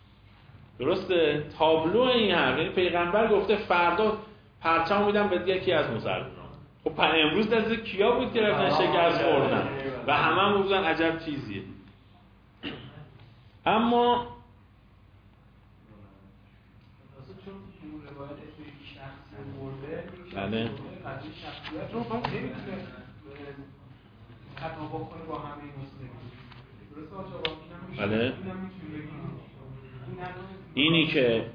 S1: درسته؟ تابلو این حرف. یعنی پیغمبر گفته فردا پرچم میدم به یکی از مسلمانان. خب امروز دست کیا بود که رفتن شکست خوردن و همه هم بودن عجب چیزیه. اما بله بله اینی که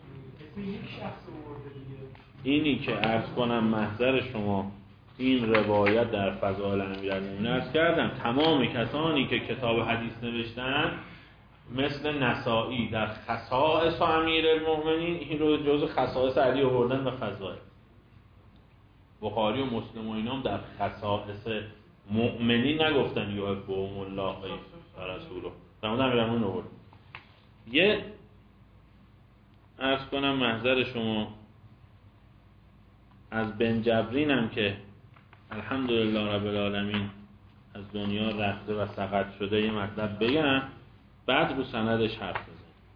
S1: اینی که عرض کنم محضر شما این روایت در فضائل امیرالمومنین عرض کردم تمام کسانی که کتاب حدیث نوشتن مثل نسائی در خصائص امیرالمومنین این رو جزء خصائص علی آوردن و فضائل. بخاری و مسلم و اینام در خصائص مؤمنین نگفتن یحبهم الله و رسوله. در مورد امیرالمومنین آورد. یه عرض کنم محضر شما از بن جبرین هم که الحمدلله رب العالمین از دنیا رفته و سقط شده یه مطلب بگم بعد رو سندش حرف بزنم.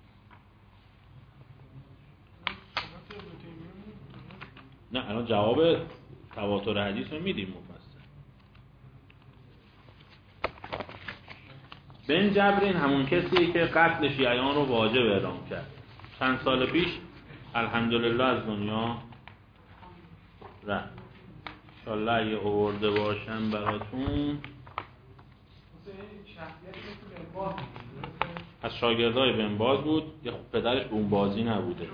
S1: نه الان جواب تواتر حدیث رو میدیم مفصل. بن جبرین همون کسیه که قتل شیعیان رو واجب اعلام کرد. چند سال پیش الحمدلله از دنیا رفت. انشالله اگه آورده باشم براتون. از شاگردای بن باز بود. یه پدرش به اون بازی نبوده.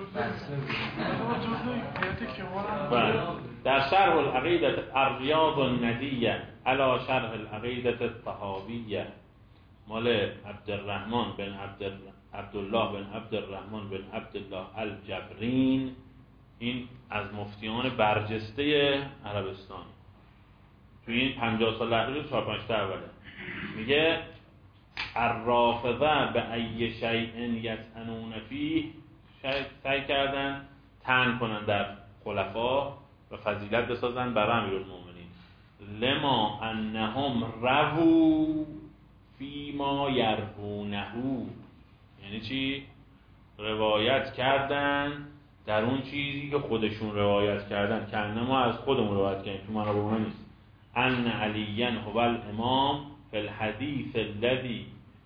S1: بله. در شرح العقیدة الریاض الندیة علی شرح العقیدة الطحاویة مال عبدالرحمن بن عبد عبدالله بن عبدالرحمن بن عبدالله الجبرین این از مفتیان برجسته عربستان توی این پنجاه سال اخیر چهار پنج تا اوله میگه الرافضه به ای شیء یطعنون فیه، سعی کردن طعن کنن در خلفا و فضیلت بسازن برای امیرالمومنین، لما انهم رووا فیما یروونه، یعنی چی؟ روایت کردن در اون چیزی که خودشون روایت کردن، که انما از خودمون روایت کردن، تو منابع اونا نیست. ان علیاً هو الامام فی الحدیث الذی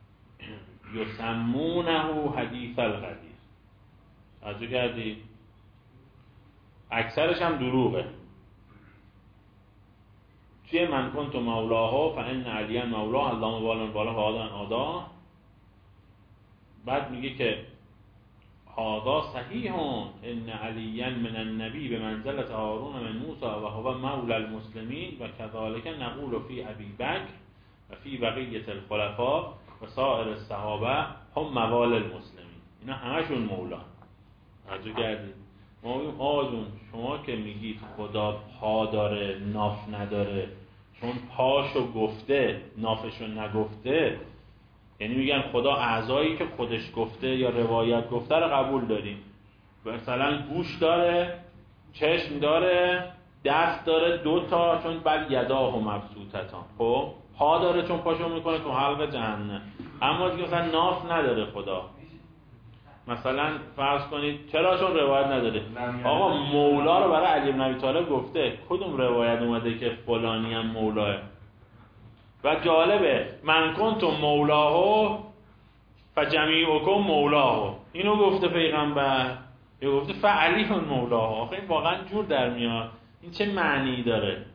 S1: یسمونه حدیث الغدیر. توجه کردی؟ اکثرش هم دروغه. چیه؟ من کنت مولاه فان علیاً مولاه اللهم بالا بالا هادن آدا. بعد میگه که هذا صحیح ان علیاً من النبی به منزلت هارون من موسی و هو مولا المسلمین و کذالک نقول فی ابی بکر و فی بقیه الخلفاء و سایر الصحابه هم موال المسلمین. اینا همشون مولا. توجه کردید؟ ما میگیم آقا جون شما که میگید خدا پا داره ناف نداره، چون پاشو گفته نافشو نگفته، یعنی میگن خدا اعضایی که خودش گفته یا روایت گفته رو قبول داریم. مثلا گوش داره، چشم داره، دست داره دو تا چون بل یداه مبسوطتان، خب پا داره چون پاشو میکنه تو حلق جهنم. اما دیگه مثلا ناف نداره خدا. مثلا فرض کنید چرا؟ چون روایت نداره. آقا مولا رو برای علی بن ابی طالب گفته، کدوم روایت اومده که فلانی هم مولاه؟ و جالبه من کنتم مولاه فجمیعکم مولاه، اینو گفته پیغمبر، یا گفته فعلی مولاه. آخه این واقعا جور در میاد، این چه معنی داره؟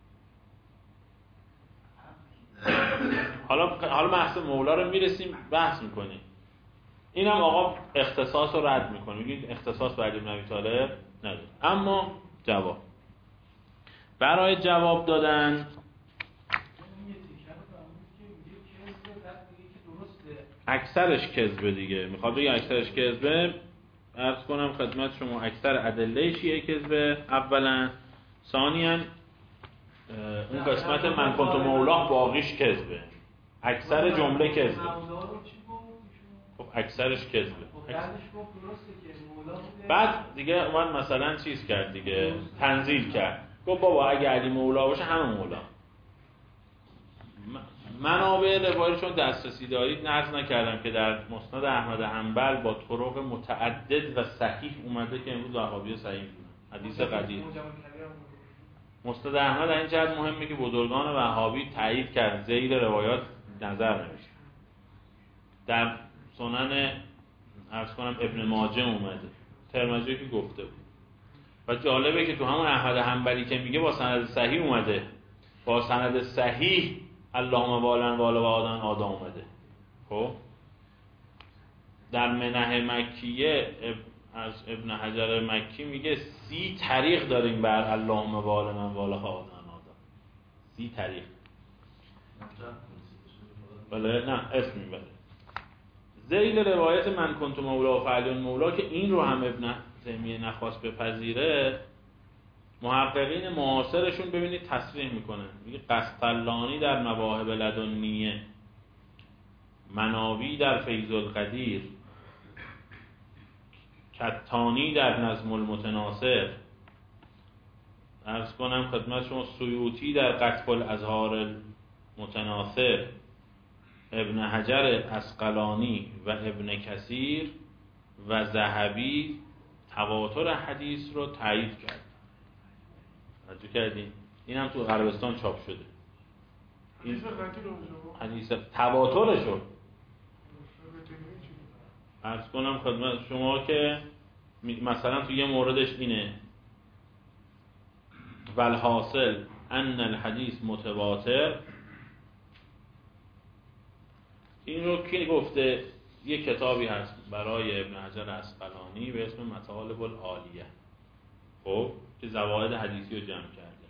S1: حالا حالا بحث مولا رو میرسیم بحث میکنیم. اینم آقا اختصاص رو رد میکنه، میگه اختصاص به علی بن ابی طالب نداره. اما جواب، برای جواب دادن اکثرش کذبه دیگه. میخواد بگه اکثرش کذبه. عرض کنم خدمت شما اکثر ادله شیعه کذبه اولا، ثانیاً اون قسمت من کنت مولاه باقیش کذبه، اکثر جمله کذبه. خب اکثرش کذبه. بعد دیگه اومد مثلا چیز کرد دیگه، تنزیل کرد، گفت بابا اگه علی مولا باشه همه مولا. منابع روایی چون دسترسی دارید نقض نکردم که در مسند احمد حنبل با طرق متعدد و صحیح اومده که امروز وهابی صحیح میدونن، حدیث قدیم. مسند احمد این جهت مهمه که بزرگان وهابی تایید کرد، ذیل روایات نظر نمیشه. در سنن عرض کنم ابن ماجه اومده، ترمذی که گفته بود. و جالبه که تو همون احمد حنبلی که میگه با سند صحیح اومده، با سند صحیح اللهم بالن والا و آدن آدا اومده. خب در منح مکیه از ابن حجر مکی میگه سی طریق داریم بر اللهم بالن والا و آدن آدا، سی طریق. بله نه اسم میبره. ذیل روایت من کنت مولا و فعلیون مولا که این رو هم ابن تیمیه نخواست بپذیره، محققین معاصرشون ببینید تصریح میکنه. میگه قسطلانی در مواهب لدنیه، مناوی در فیض القدیر، کتانی در نظم المتناصر، عرض کنم خدمت شما سیوطی در قطف الازهار المتناصر، ابن حجر عسقلانی و ابن کثیر و ذهبی تواتر حدیث رو تایید کرد. توجه کردین؟ این هم تو عربستان چاپ شده. این حدیث تواترش رو عرض کنم خدمت شما که مثلا تو یه موردش اینه والحاصل ان الحدیث متواتر. این رو کی گفته؟ یه کتابی هست برای ابن حجر عسقلانی به اسم مطالب العالیه، خب که زواید حدیثی رو جمع کرده.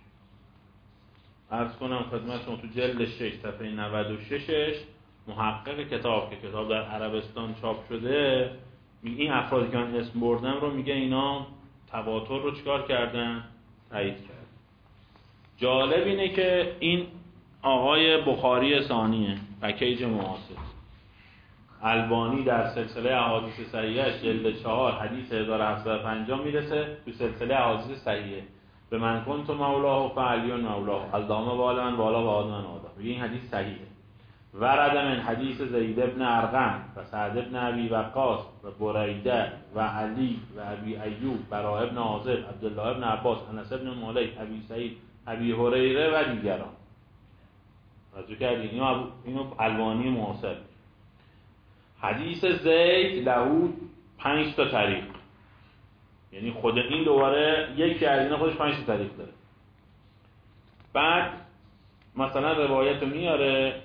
S1: عرض کنم خدمتتون تو جلد شش صفحه نود و شش محقق کتاب که کتاب در عربستان چاپ شده، میگه این افرادی که من اسم بردم رو میگه اینا تواتر رو چیکار کردن؟ تایید کردن. جالب اینه که این آقای بخاری ثانیه، پکیج معاصر، البانی در سلسله احادیث صحیحش جلد چهار حدیث هزار و هفتصد و پنجاه میرسه تو سلسله احادیث صحیحه به من کنت مولاه فعلی مولاه اللهم بال من بالا و آد من آدا. این حدیث صحیحه. ورد من حدیث زید ابن ارقم و سعد ابن ابی وقاص و بریده و علی و ابی ایوب براء ابن عازب عبدالله ابن عباس انس ابن مالک ابی سعید ابی هریره و دیگران. توجه کردین؟ اینو اینو البانی معاصر. حدیث زید له پنج تا طریق، یعنی خود این دوباره یکی از اینا خودش پنج تا طریق داره. بعد مثلا روایت رو میاره،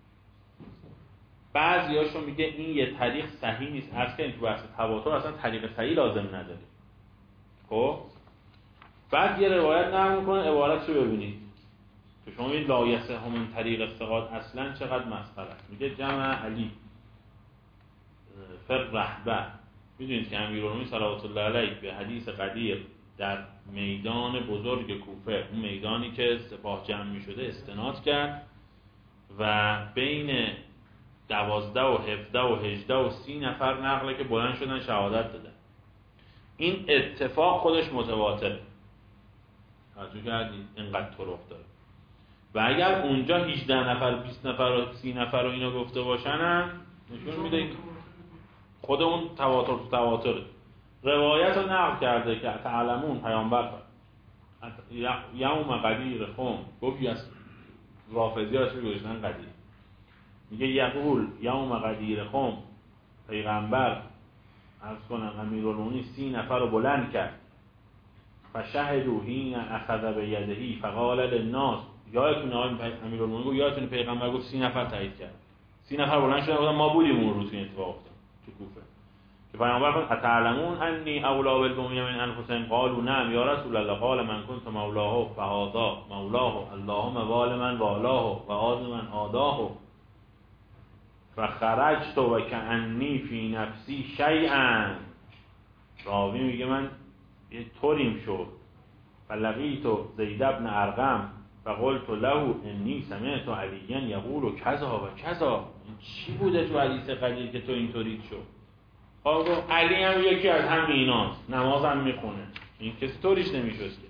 S1: بعضیاشو میگه این یه طریق صحیح نیست، عرض که تو بحث تواتر اصلا طریق صحیح لازم نداره. خب بعد یه روایت نقل میکنه، عبارتشو ببینید که شما این لا یصح من طریق الثقات اصلا چقدر مسخره است. میگه جمع علی فر رهبه. میدونید که امیرالمومنین صلوات الله علیه به حدیث قدیر در میدان بزرگ کوفه، اون میدانی که سپاه جمع میشده، استناد کرد و بین دوازده و هفده و هجده و سی نفر نقله که بلند شدن شهادت دادن. این اتفاق خودش متواتره. توجه کردید؟ اینقدر طرق داره. و اگر اونجا هجده نفر، بیست نفر و سی نفر رو اینو گفته باشن هم نشون میده خود اون تواتر تو تواتره. روایت رو نقل کرده که تعلمون پیامبر یوم قدیر خم گفت از رافضی هاش میگوشتن قدیر، میگه یقول یوم قدیر خم پیغمبر عرض کنم امیرالمومنین سی نفر رو بلند کرد فشهدوا حین اخذ بیدهی فقال للناس. یادتونه آقای امیرالمومنین گفت یادتونه پیغمبر گفت سی نفر تایید کرد، سی نفر بلند شدن گفتن ما بودیم اون روز این اتفاق افتاد تو کوفه. که پیامبر گفت اتعلمون انی اولا بالمؤمنین من انفسهم قالوا نعم یا رسول الله قال من كنت مولاه فهذا مولاه اللهم وال من والاه و آد من آداه فخرجت و کأنی فی نفسی شیئا. راوی میگه من یه طوریم شد فلقیت زید ابن ارقم فقلت له انی سمعت علیا یقول کذا و کذا. چی بوده تو حدیث قدیر که تو اینطوری شد؟ آقا علی هم یکی از همیناست، نماز هم میخونه، این کسی طوریش نمیشد که.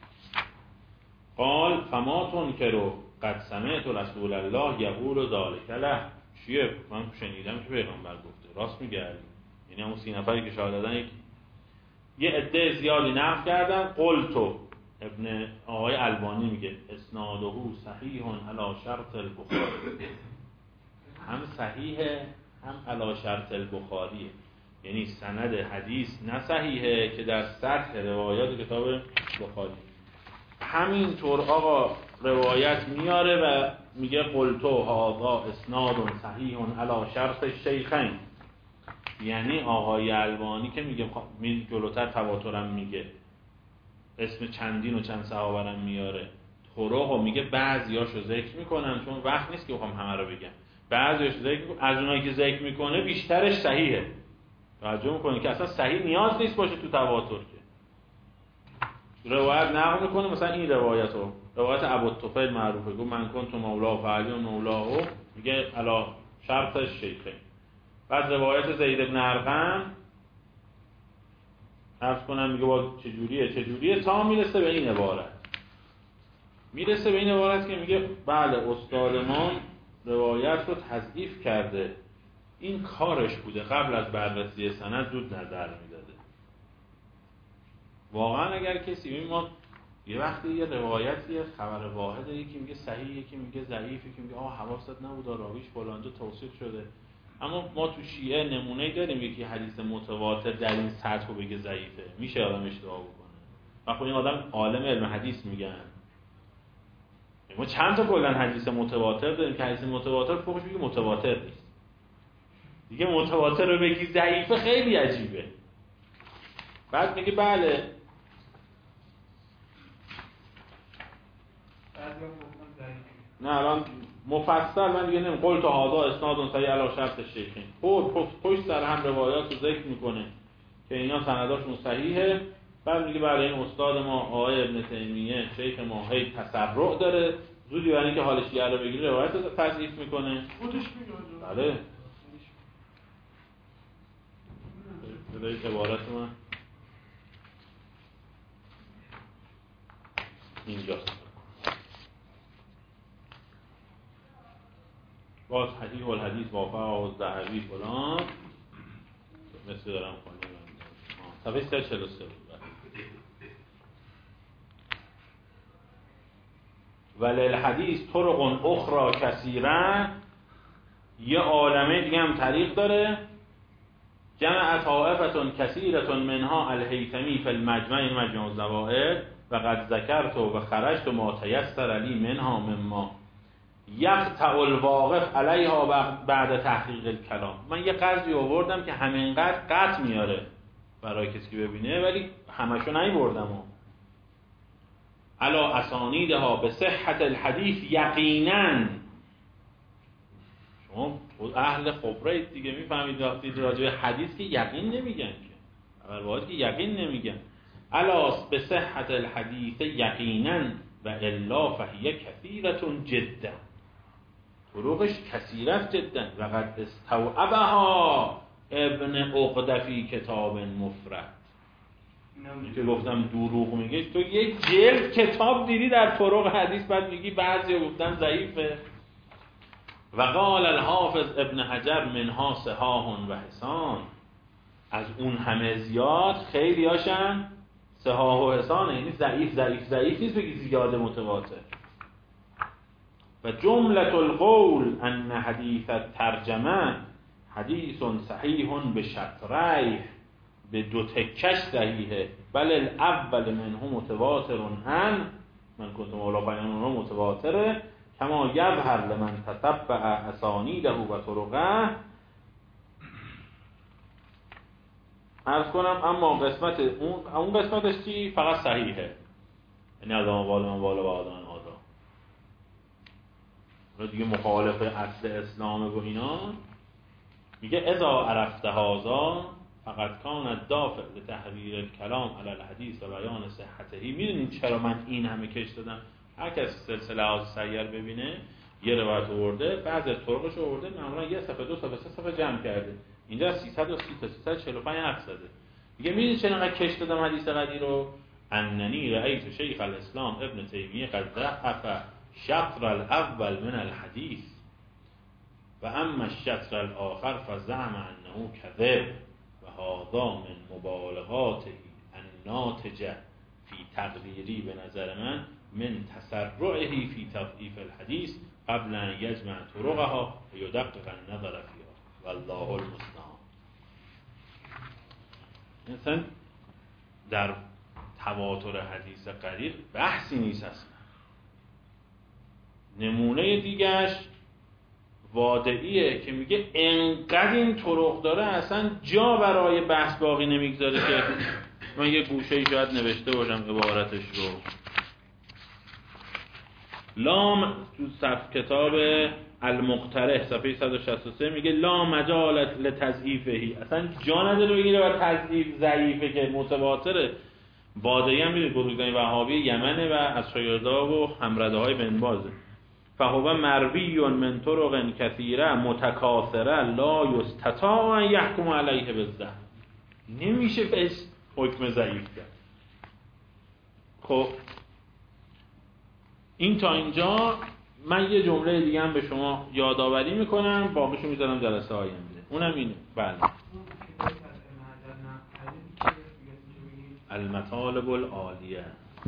S1: قال فما تنکروا قد سمعت رسول الله یقول ذلک له. چیه؟ من شنیدم که پیغمبر گفته. راست میگه علی، یعنی همون سی نفری که شاهد دادن یک یه عده زیادی نقل کردن. قلتو ابن آقای البانی میگه اسناده صحیح علی شرط البخاری. هم صحیحه هم علی شرط البخاریه، یعنی سند حدیث نه صحیحه که در سطح روایات کتاب بخاری. همینطور آقا روایت میاره و میگه قلتو هذا اسناد صحیح علی شرط الشیخین. یعنی آقای البانی که میگه می جلوتر تواترم میگه، اسم چندین و چند صحابه میاره، طرق میگه بعضیاشو ذکر میکنم چون وقت نیست که بخوام همه رو بگم. بعضیاشو ذکر میکنم، از اونایی که ذکر میکنه بیشترش صحیحه. توجه میکنه که اصلا صحیح نیاز نیست باشه تو تواتر که روایت نقل میکنه. مثلا این روایت رو روایت ابوالطفیل معروفه، گفت من کنت مولاه فعلی مولاه، میگه علی شرط الشیخین. بعد روایت زید ابن ارقم عرض کنم میگه با چجوریه چجوریه تا میرسه به این عبارت. میرسه به این عبارت که میگه بله استادمان روایت رو تضعیف کرده، این کارش بوده، قبل از بررسی سند زود نظر میداده. واقعا اگر کسی ببین ما یه وقتی یه روایتی خبر واحده، یکی میگه صحیح یکی میگه ضعیف یکی میگه آه حواست نبود راویش فلانجا توصیف شده. اما ما تو شیعه نمونه داریم یکی حدیث متواتر در این سطح رو بگه ضعیفه، میشه آدم اشتباه بکنه. وقتی این آدم عالم علم حدیث میگن ما چند تا کلا حدیث متواتر داریم که حدیث متواتر فوقش میگه متواتر نیست، دیگه متواتر رو بگی ضعیفه خیلی عجیبه. بعد میگه بله نه الان مفصل من دیگه نمیم قول تا هادا اسناد صحیح علی شرط شیخین، پشت سر هم روایات رو ذکر میکنه که اینا سنداشون صحیحه بعد میگه برای این استاد ما آقای ابن تیمیه شیخ ما هی تسرع داره، زودی برای اینکه حال شیعه رو بگیره روایت رو تضعیف میکنه.
S4: خودش میگه
S1: بله بدایید عبارت من اینجاست. باز حدیث و الحدیث وافع و ذهبی فلان مثل دارم خواهیم صفحه سیصد و چهل و سه بود. ولی الحدیث طرق اخرى کثیره، یه عالمه دیگه هم طریق داره. جمع طائفة کثیرة منها الهیثمی فی المجمع مجمع الزوائد و قد ذکرت و خرجت ما تیسر لی منها مما یقطع الواقف علیها بعد تحقیق الکلام. من یه قرضی آوردم که همینقدر قطع میاره برای کسی که ببینه، ولی همشو نیوردم. علا اسانیدها به صحت الحدیث یقینا. شما اهل خبره دیگه میفهمید وقتی راجع به حدیث که یقین نمیگن که، اول واحد که یقین نمیگن. علا به صحت الحدیث یقینا و الا فهی کثیرة جدا. طرقش کثیرت جدا. و قد استوعبها ابن عقده فی کتاب مفرد. این که گفتم دروغ میگه، تو یک جلد کتاب دیدی در طرق حدیث بعد میگی بعضی گفتن ضعیفه. و قال الحافظ ابن حجر منها صحاح و حسان. از اون همه زیاد خیلی هاشن صحاح و حسانه، یعنی ضعیف ضعیف ضعیف نیست بگی زیاده متواتر. و جملة القول ان حدیث الترجمه حدیث صحیح به شطریه، به دو تکش صحیحه. بل الاول منه متواتر ان من کنتم اولا بیانونه متواتره کما یظهر لمن تتبع اسانیده و طرقه. عرض کنم اما قسمت اون اون قسمتش چی؟ فقط صحیحه، یعنی از آن بالا من بالا و آدان آدا رو دیگه مخالف اصل اسلامه و اینا. میگه اذا عرفت هذا فقط کان الدافع لتحریر الکلام علی الحدیث و بیان صحتهی. میدونید چرا من این همه کش دادم؟ هر کس سلسله از سیر ببینه یه روایت آورده، بعضی طرقش آورده، معمولا یه صفحه دو صفحه سه صفحه جمع کرده. اینجا سیصد و سی تا سیصد و چهل و پنج حرف زده. میگه میدونید چرا انقدر کش دادم حدیث قدیر رو؟ اننی رأیت شیخ الاسلام ابن تیمیه قد ضعف شطر الاول من الحدیث و اما الشطر الاخر فزعم انه کذب و هذا من مبالغاته الناتجه فی تقدیری به نظر من من تسرعه فی تضعیف الحدیث قبل ان یجمع طرقها و یدقق النظر فیها والله المستعان. مثلا در تواتر حدیث قدیر بحثی نیست اصلا. نمونه دیگرش وادعیه که میگه انقدر این طرق داره اصلا جا برای بحث باقی نمیگذاره که من یه گوشه‌ای شاید نوشته باشم عبارتش رو. لام تو صف کتاب المقترح صفحه صد و شصت و سه میگه لا مجال لتضعیفهی، اصلا جا نداره بگیره و تضعیف ضعیفه که متواتره. وادعی هم میدونید بزرگترین وهابی یمنه و از شاگردها و همرده های بن بازه. فهو مروی من طرق کثیره متکاثره لا یستطاع ان یحکم علیه بالضعف. نمیشه بهش حکم ضعیف کرد. خب این تا اینجا. من یه جمله دیگه هم به شما یادآوری میکنم، باقیشو میذارم جلسه آینده. اونم اینه. بله المطالب العالیه.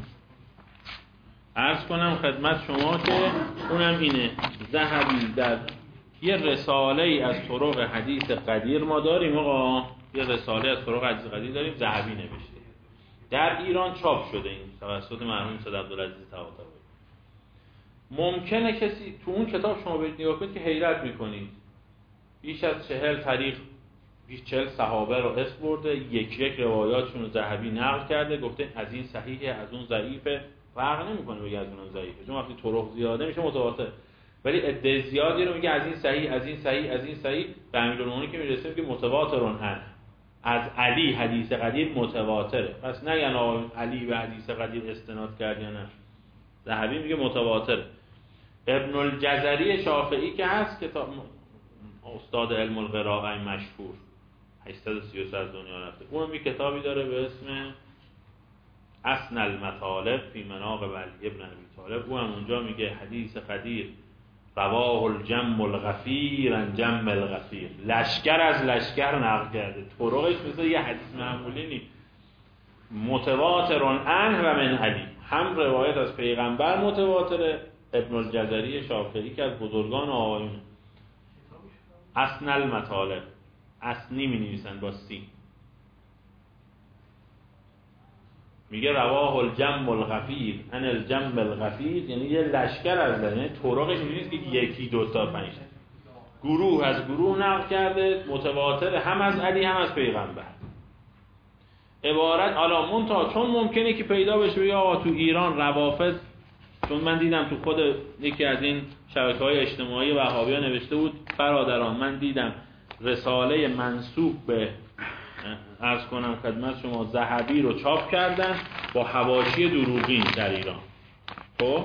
S1: عرض کنم خدمت شما که اونم اینه. ذهبی در یه رساله ای از طرق حدیث قدیر ما داریم. آقا یه رساله از طرق حدیث قدیر داریم، ذهبی نوشته، در ایران چاپ شده، این توسط مرحوم سید عبدالعزیز طباطبایی. ممکنه کسی تو اون کتاب شما برید نگاه کنید که حیرت میکنید. بیش از چهل طریق، بیش چهل صحابه رو اسم برده، یک یک روایاتشون رو ذهبی نقل کرده، گفته از این صحیحه از اون ضعیفه. فرق نمیکنه بگه از اون ضعیفه، چون وقتی طرق زیاده میشه متواتر. ولی عده زیادی رو میگه از این صحیح از این صحیح از این صحیح، به امیرالمومنین که میرسه میگه متواترون هست. از علی حدیث قدیر متواتره. پس نگن آقا علی به حدیث قدیر استناد کرد یا نه. ذهبی میگه متواتره. ابن الجزری شافعی که هست، کتاب استاد علم القراءه مشهور، هشتصد و سی و سه از دنیا رفته، اون یک کتابی داره به اسم اسن المطالب فی مناقب علی ابن ابی طالب. اون هم اونجا میگه حدیث قدیر رواه الجم الغفیر عن جم الغفیر، لشکر از لشکر نقل کرده، طرقش مثل یه حدیث معمولی نیست، متواترون عنه و من علی، هم روایت از پیغمبر متواتره. ابن الجزری شافعی که از بزرگان آقایونه. اسن المطالب، اسنی می نویسن با سی، میگه رواه الجم الغفیر عن الجم الغفیر، یعنی یه لشکر از لشکر، یعنی طرقش نیست که یکی دو تا پنج گروه از گروه نقل کرده، متواتر، هم از علی هم از پیغمبر. عبارت حالا منتها چون ممکنه که پیدا بشه بگه آقا تو ایران روافض، چون من دیدم تو خود یکی از این شبکه‌های اجتماعی وهابی‌ها نوشته بود برادران من دیدم رساله منسوب به عرض کنم خدمت شما ذهبی رو چاپ کردن با حواشی دروغین در ایران. خب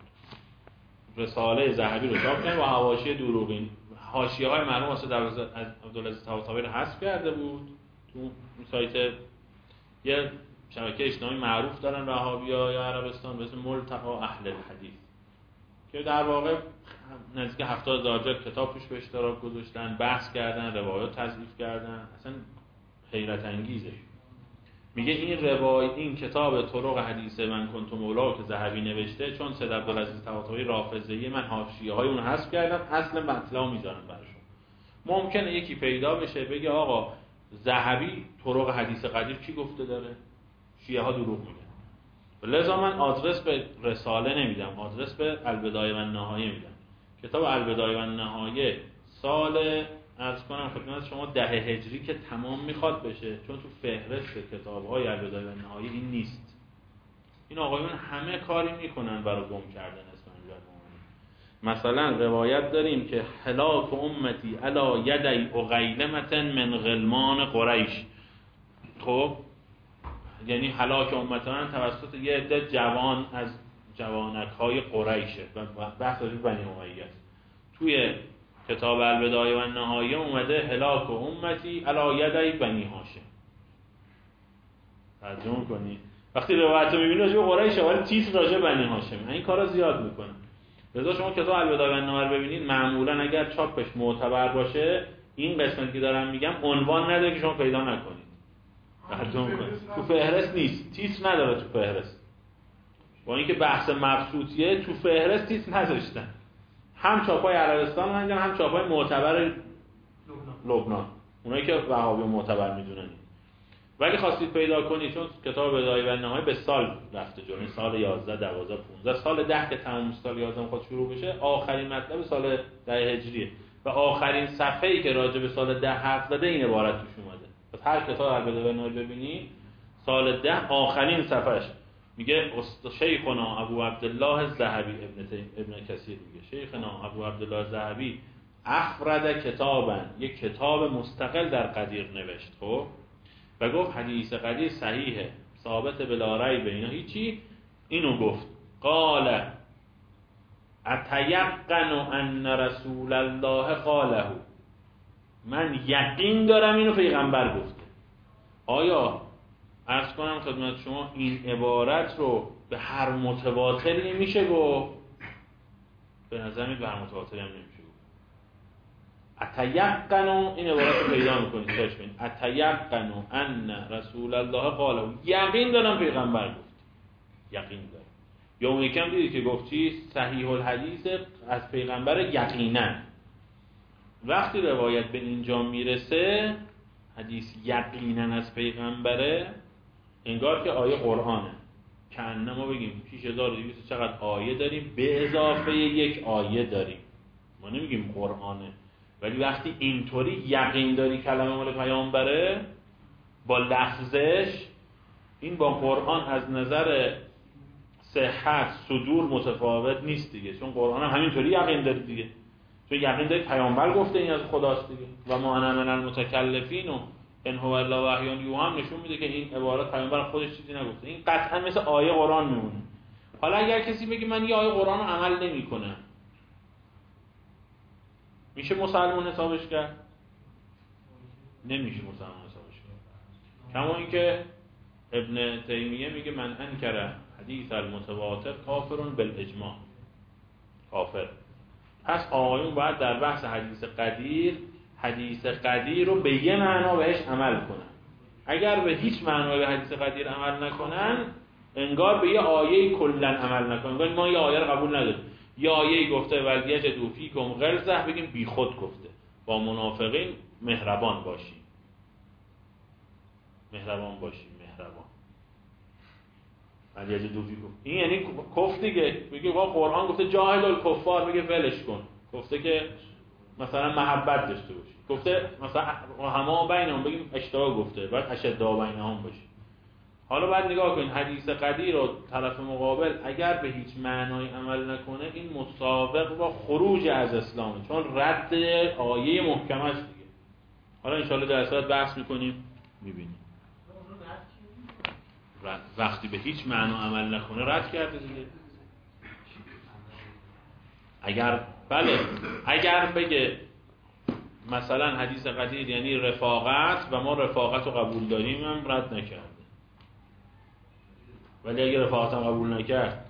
S1: رساله ذهبی رو چاپ کردن با حواشی دروغین، حاشیه‌های مرحوم استاد عبدالعزیز طباطبایی رو حذف کرده بود. تو سایت یه شبکه اجتماعی معروف دارن وهابی‌ها یا عربستان به اسم ملتقا اهل الحدیث که در واقع نزدیک هفتاد هزار جلد کتاب توش به اشتراک گذاشتن، بحث کردن، روایات تضعیف کردن، اصلا حیرت انگیزه. میگه این روایت، این کتاب طرق حدیث من کنت مولا که ذهبی نوشته، چون سید عبدالعزیز طباطبایی رافضه‌ای، من حاشیه‌های اون حذف کردم، اصل مطلب میذارم براشون. ممکنه یکی پیدا بشه بگه آقا ذهبی طرق حدیث قدیر کی گفته داره؟ شیعه ها دروغ میگن. لذا من آدرس به رساله نمیدم، آدرس به البدایه و النهایه میدم. کتاب البدایه و النهایه سال عرض کنم خدمت شما ده هجری که تمام میخواد بشه، چون تو فهرست کتاب‌های البدایه و النهایه این نیست. این آقایون همه کاری میکنن برای گم کردن اسم امیر مومنی. مثلا روایت داریم که هلاک امتی علی یدی اغیلمة من غلمان قریش. خب یعنی هلاک امت من توسط یه عده جوان از جوانک‌های قریشه و بحث راجع به بنی امیه است. توی کتاب البدایه و النهایه اومده هلاک امتی علی یدی بنی هاشم. ترجمه کنی وقتی روایت رو می‌بینی راجع به قریشه ولی تیتر راجع به بنی هاشم، این کارا زیاد میکنه. لذا شما کتاب البدایه و النهایه رو ببینید، معمولا اگر چاپش معتبر باشه این قسمتی که دارم میگم عنوان نداره که شما پیدا نکنید. تو فهرست نیست، تیتر نداره تو فهرست، با اینکه بحث مبسوطیه تو فهرست تیتر نذاشتن. هم چاپای عربستان انجام، هم چاپای معتبر لبنان، اونایی که وهابی معتبر میدونن. ولی خواستید پیدا کنید، چون کتاب بدایه و نهایه به سال رفته جلو، سال یازده، دوازده، پانزده، سال ده که تمام سال یازده خود شروع بشه، آخرین مطلب سال ده هجریه و آخرین صفحه‌ای که راجع به سال ده حرف زده این عبارت توش اومده. پس هر کتاب البدایه و نهایه ببینی سال ده آخرین صفحهش میگه شیخنا ابو عبدالله الذهبی، ابن ابن کثیر میگه شیخنا ابو عبدالله الذهبی افرد کتابا، یک کتاب مستقل در قدیر نوشت. خب و گفت حدیث قدیر صحیحه، ثابت بلا ریب، اینا هیچی. اینو گفت قال اتیقن ان رسول الله قاله، من یقین دارم اینو پیغمبر گفته. آیا عرض کنم خدمت شما این عبارت رو به هر متواتری میشه گفت؟ به نظر میاد به هر متواتری هم نمیشه گفت. اتیقنوا، این عبارت رو پیدا میکنید سرچ کنید، اتیقنوا ان رسول الله قاله، یقین دارم پیغمبر گفت، یقین دارم. یا اون یکم دیدید که گفت چی؟ صحیح الحدیث از پیغمبر یقینا. وقتی روایت به اینجا میرسه، حدیث یقینا از پیغمبره، انگار که آیه قرآنه. که ما بگیم شش هزار و دویست چقدر آیه داریم به اضافه یک آیه داریم، ما نمیگیم قرآنه، ولی وقتی اینطوری یقین داری کلمه مال پیامبره با لفظش، این با قرآن از نظر صحت صدور متفاوت نیست دیگه، چون قرآن هم همینطوری یقین داری دیگه، چون یقین داری پیامبر گفته این از خداست دیگه. و ما انا من المتکلفین و ان هو الا وحی یوحی نشون میده که این عبارات پیامبر خودش چیزی نگفته. این قطعا مثل آیه قرآن میمونه. حالا اگر کسی بگه من یه آیه قرآن رو عمل نمیکنم، میشه مسلمان حسابش کرد؟ نمیشه مسلمان حسابش کرد. کما اینکه ابن تیمیه میگه من انکر حدیث المتواتر کافرون بالاجماع، کافر. پس آقایون باید در بحث حدیث قدیر حدیث قدیر رو به یه معنا بهش عمل کنن. اگر به هیچ معنای به حدیث قدیر عمل نکنن، انگار به یه آیه کلا عمل نکنن. انگار ما یه آیه رو قبول نداریم. یه آیه گفته ولیجدوا فیکم غلظه، بگیم بیخود گفته. با منافقین مهربان باشیم. مهربان باشیم، مهربان. ولیجدوا فیکم. این یعنی کفر دیگه. میگه وا قرآن گفته جاهل الکفار، میگه ولش کن. گفته که مثلا محبت داشته باشی. گفته مثلا رحما بینهم، بگیم اشتباه گفته، باید اشداء بینهم باشه. حالا باید نگاه کنید حدیث قدیر رو طرف مقابل اگر به هیچ معنای عمل نکنه، این مسابق با خروج از اسلامه، چون رد آیه محکمه است دیگه. حالا انشاءالله جلسات بحث میکنیم میبینیم. وقتی به هیچ معنا عمل نکنه رد کرده دیگه. اگر بله اگر بگه مثلا حدیث قدیر یعنی رفاقت و ما رفاقت رو قبول داریم، هم رد نکرده. ولی اگر رفاقت هم قبول نکرد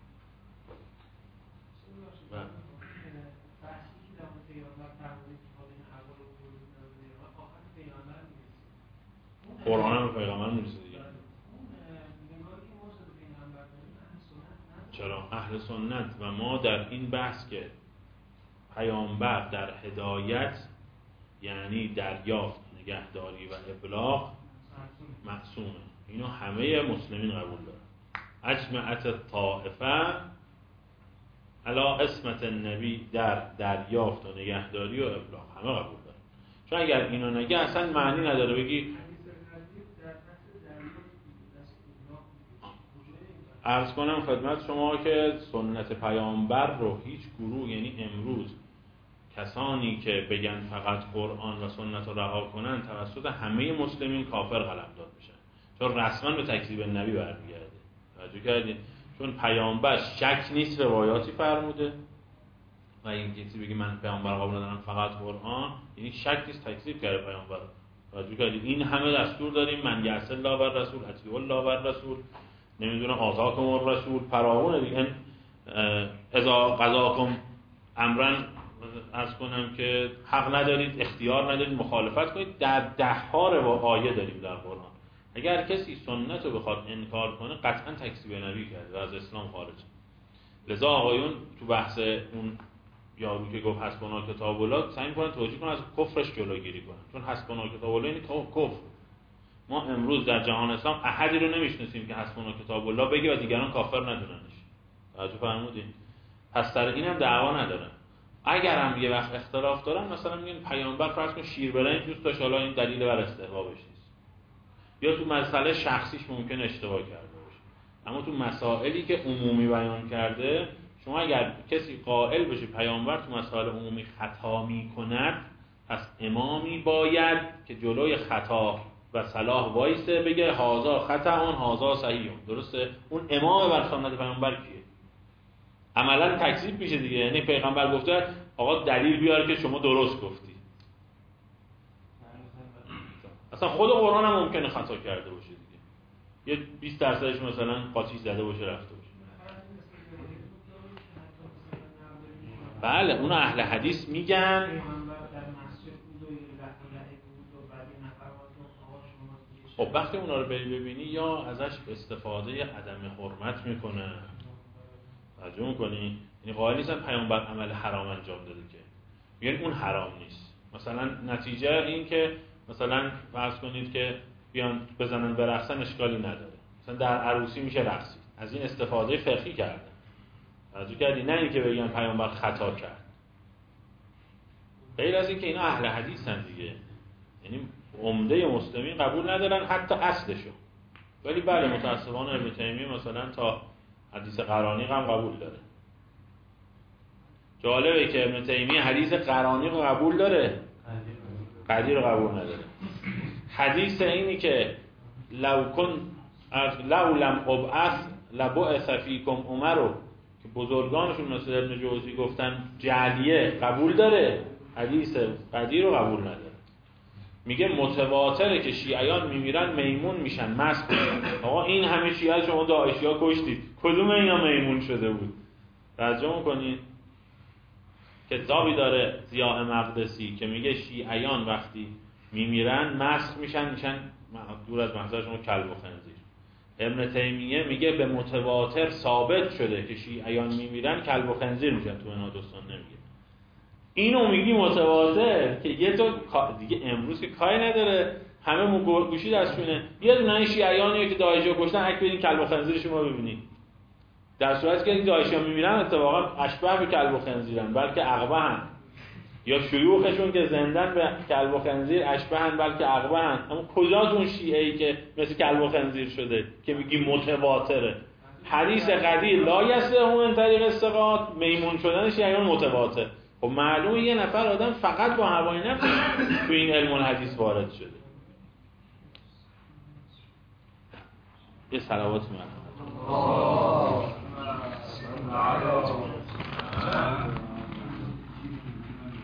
S1: قرآن هم پیغمبر میرسه دیگه. چرا؟ اهل سنت و ما در این بحث که پیامبر در هدایت یعنی دریافت، نگهداری و ابلاغ معصومه. اینو همه مسلمین قبول دارن. اجمعت طائفه علی اسمت النبی، در دریافت و نگهداری و ابلاغ همه قبول دارن. چون اگر اینو نگه اصلا معنی نداره بگی. عرض کنم خدمت شما که سنت پیامبر رو هیچ گروه، یعنی امروز کسانی که بگن فقط قرآن و سنت رو رها کنن، توسط همه مسلمین کافر قلمداد میشن، چون رسما به تکذیب نبی برمیگرده. توجه کردین؟ چون پیامبر شک نیست روایاتی فرموده و این کسی بگه من پیامبر قبول ندارم فقط قرآن، یعنی شک نیست تکذیب کرده پیامبر. توجه کردین؟ این همه دستور داریم، من یعص الله و رسول اطیعوا الله و رسول، نمیدونم آتاکم الرسول، فراوونه دیگه. اذا قضاکم امرا، عرض کنم که حق ندارید، اختیار ندارید مخالفت کنید. در ده ها رو آیه داریم در قرآن. اگر کسی سنت رو بخواد انکار کنه، قطعا تکذیب نبی کرده و از اسلام خارج. لذا آقایون تو بحث اون یارو که گفت حسبنا کتاب الله، سعی می‌کنن توجیه کنن از کفرش جلوگیری کنن، چون حسبنا کتاب الله یعنی کفر. ما امروز در جهان اسلام احدی رو نمیشناسیم که حسبنا کتاب الله بگه و دیگران کافر ندوننش. توجه فرمودین؟ پس در اینم دعوا ندارن. اگر هم یه وقت اختلاف دارن، مثلا میگن پیامبر فرض کن شیر برنج دوست داشت، حالا این دلیل بر استحبابش نیست، یا تو مسئله شخصیش ممکن اشتباه کرده باشه. اما تو مسائلی که عمومی بیان کرده، شما اگر کسی قائل بشه پیامبر تو مسائل عمومی خطا میکند، پس امامی باید که جلوی خطا و صلاح وایسه، بگه هازا خطا اون هازا صحیح. درسته؟ اون امام بر سنت پیامبر کیه؟ عملا تکذیب میشه دیگه. یعنی پیغمبر گفته آقا دلیل بیار که شما درست گفتی. اصلا خود قرآن هم ممکنه خطا کرده باشه دیگه، یه بیست درصدش مثلا قاطی زده باشه رفته باشه. بله اون اهل حدیث میگن. خب وقتی اونا رو ببینی، یا ازش استفاده عدم حرمت میکنه، توجه میکنی؟ یعنی قائل نیستن پیامبر عمل حرام انجام داده که میگن اون حرام نیست. مثلا نتیجه این که مثلا فرض کنید که بیان بزنن برقصن اشکالی نداره، مثلا در عروسی میشه رقصید، از این استفاده فقهی کردن. توجه کردی؟ نه اینکه بگن پیامبر خطا کرد. غیر از این که اینا اهل حدیثن دیگه، یعنی عمده مسلمین قبول ندارن حتی اصلشو. ولی بله متأسفانه ابن تیمیه مثلا تا حدیث قرانی هم قبول داره. جالبه که ابن تیمیه حدیث قرانی رو قبول داره، قدیر رو قبول نداره. حدیث اینی که لو کن لو لم ابعث لبعث فیکم عمر که بزرگانشون مثل ابن جوزی گفتن جعلیه قبول داره، حدیث قدیر رو قبول نداره. میگه متواتره که شیعیان میمیرن میمون میشن، مست میشن. آقا این همه شیعه شما داعشی ها کشتید، کدوم اینا میمون شده بود؟ ترجمه میکنید. کتابی داره ضیاء مقدسی که میگه شیعیان وقتی میمیرن مسخ میشن، میشن دور از محضر شما کلب و خنزیر. ابن تیمیه میگه به متواتر ثابت شده که شیعیان میمیرن کلب و خنزیر میشن، تو انادستان نمیگه. اینو میگی متواتر که یه تو دیگه امروز که کاری نداره، همه مو گوشی دستشونه، یه دونه این شیعیانیه که داعشی کشتن، اگه برین کلب و خنزیرش رو ببینید. در صورتی که این داعشی ها میمیرن اتفاقا اشبه به کلب و خنزیرن، بلکه عقبه‌ن، یا شیوخشون که زندن به کلب و خنزیر اشبهن بلکه عقبه‌ن. اما کجاست اون شیعه‌ای که مثل کلب و خنزیر شده که میگی متواتره؟ حدیث قدیر لا یصح من طریق استقاط، میمون شدن شیعیان متواتر. خب معلومه یه نفر آدم فقط با هوای نفس تو این علم الحدیث وارد شده. یه صلوات من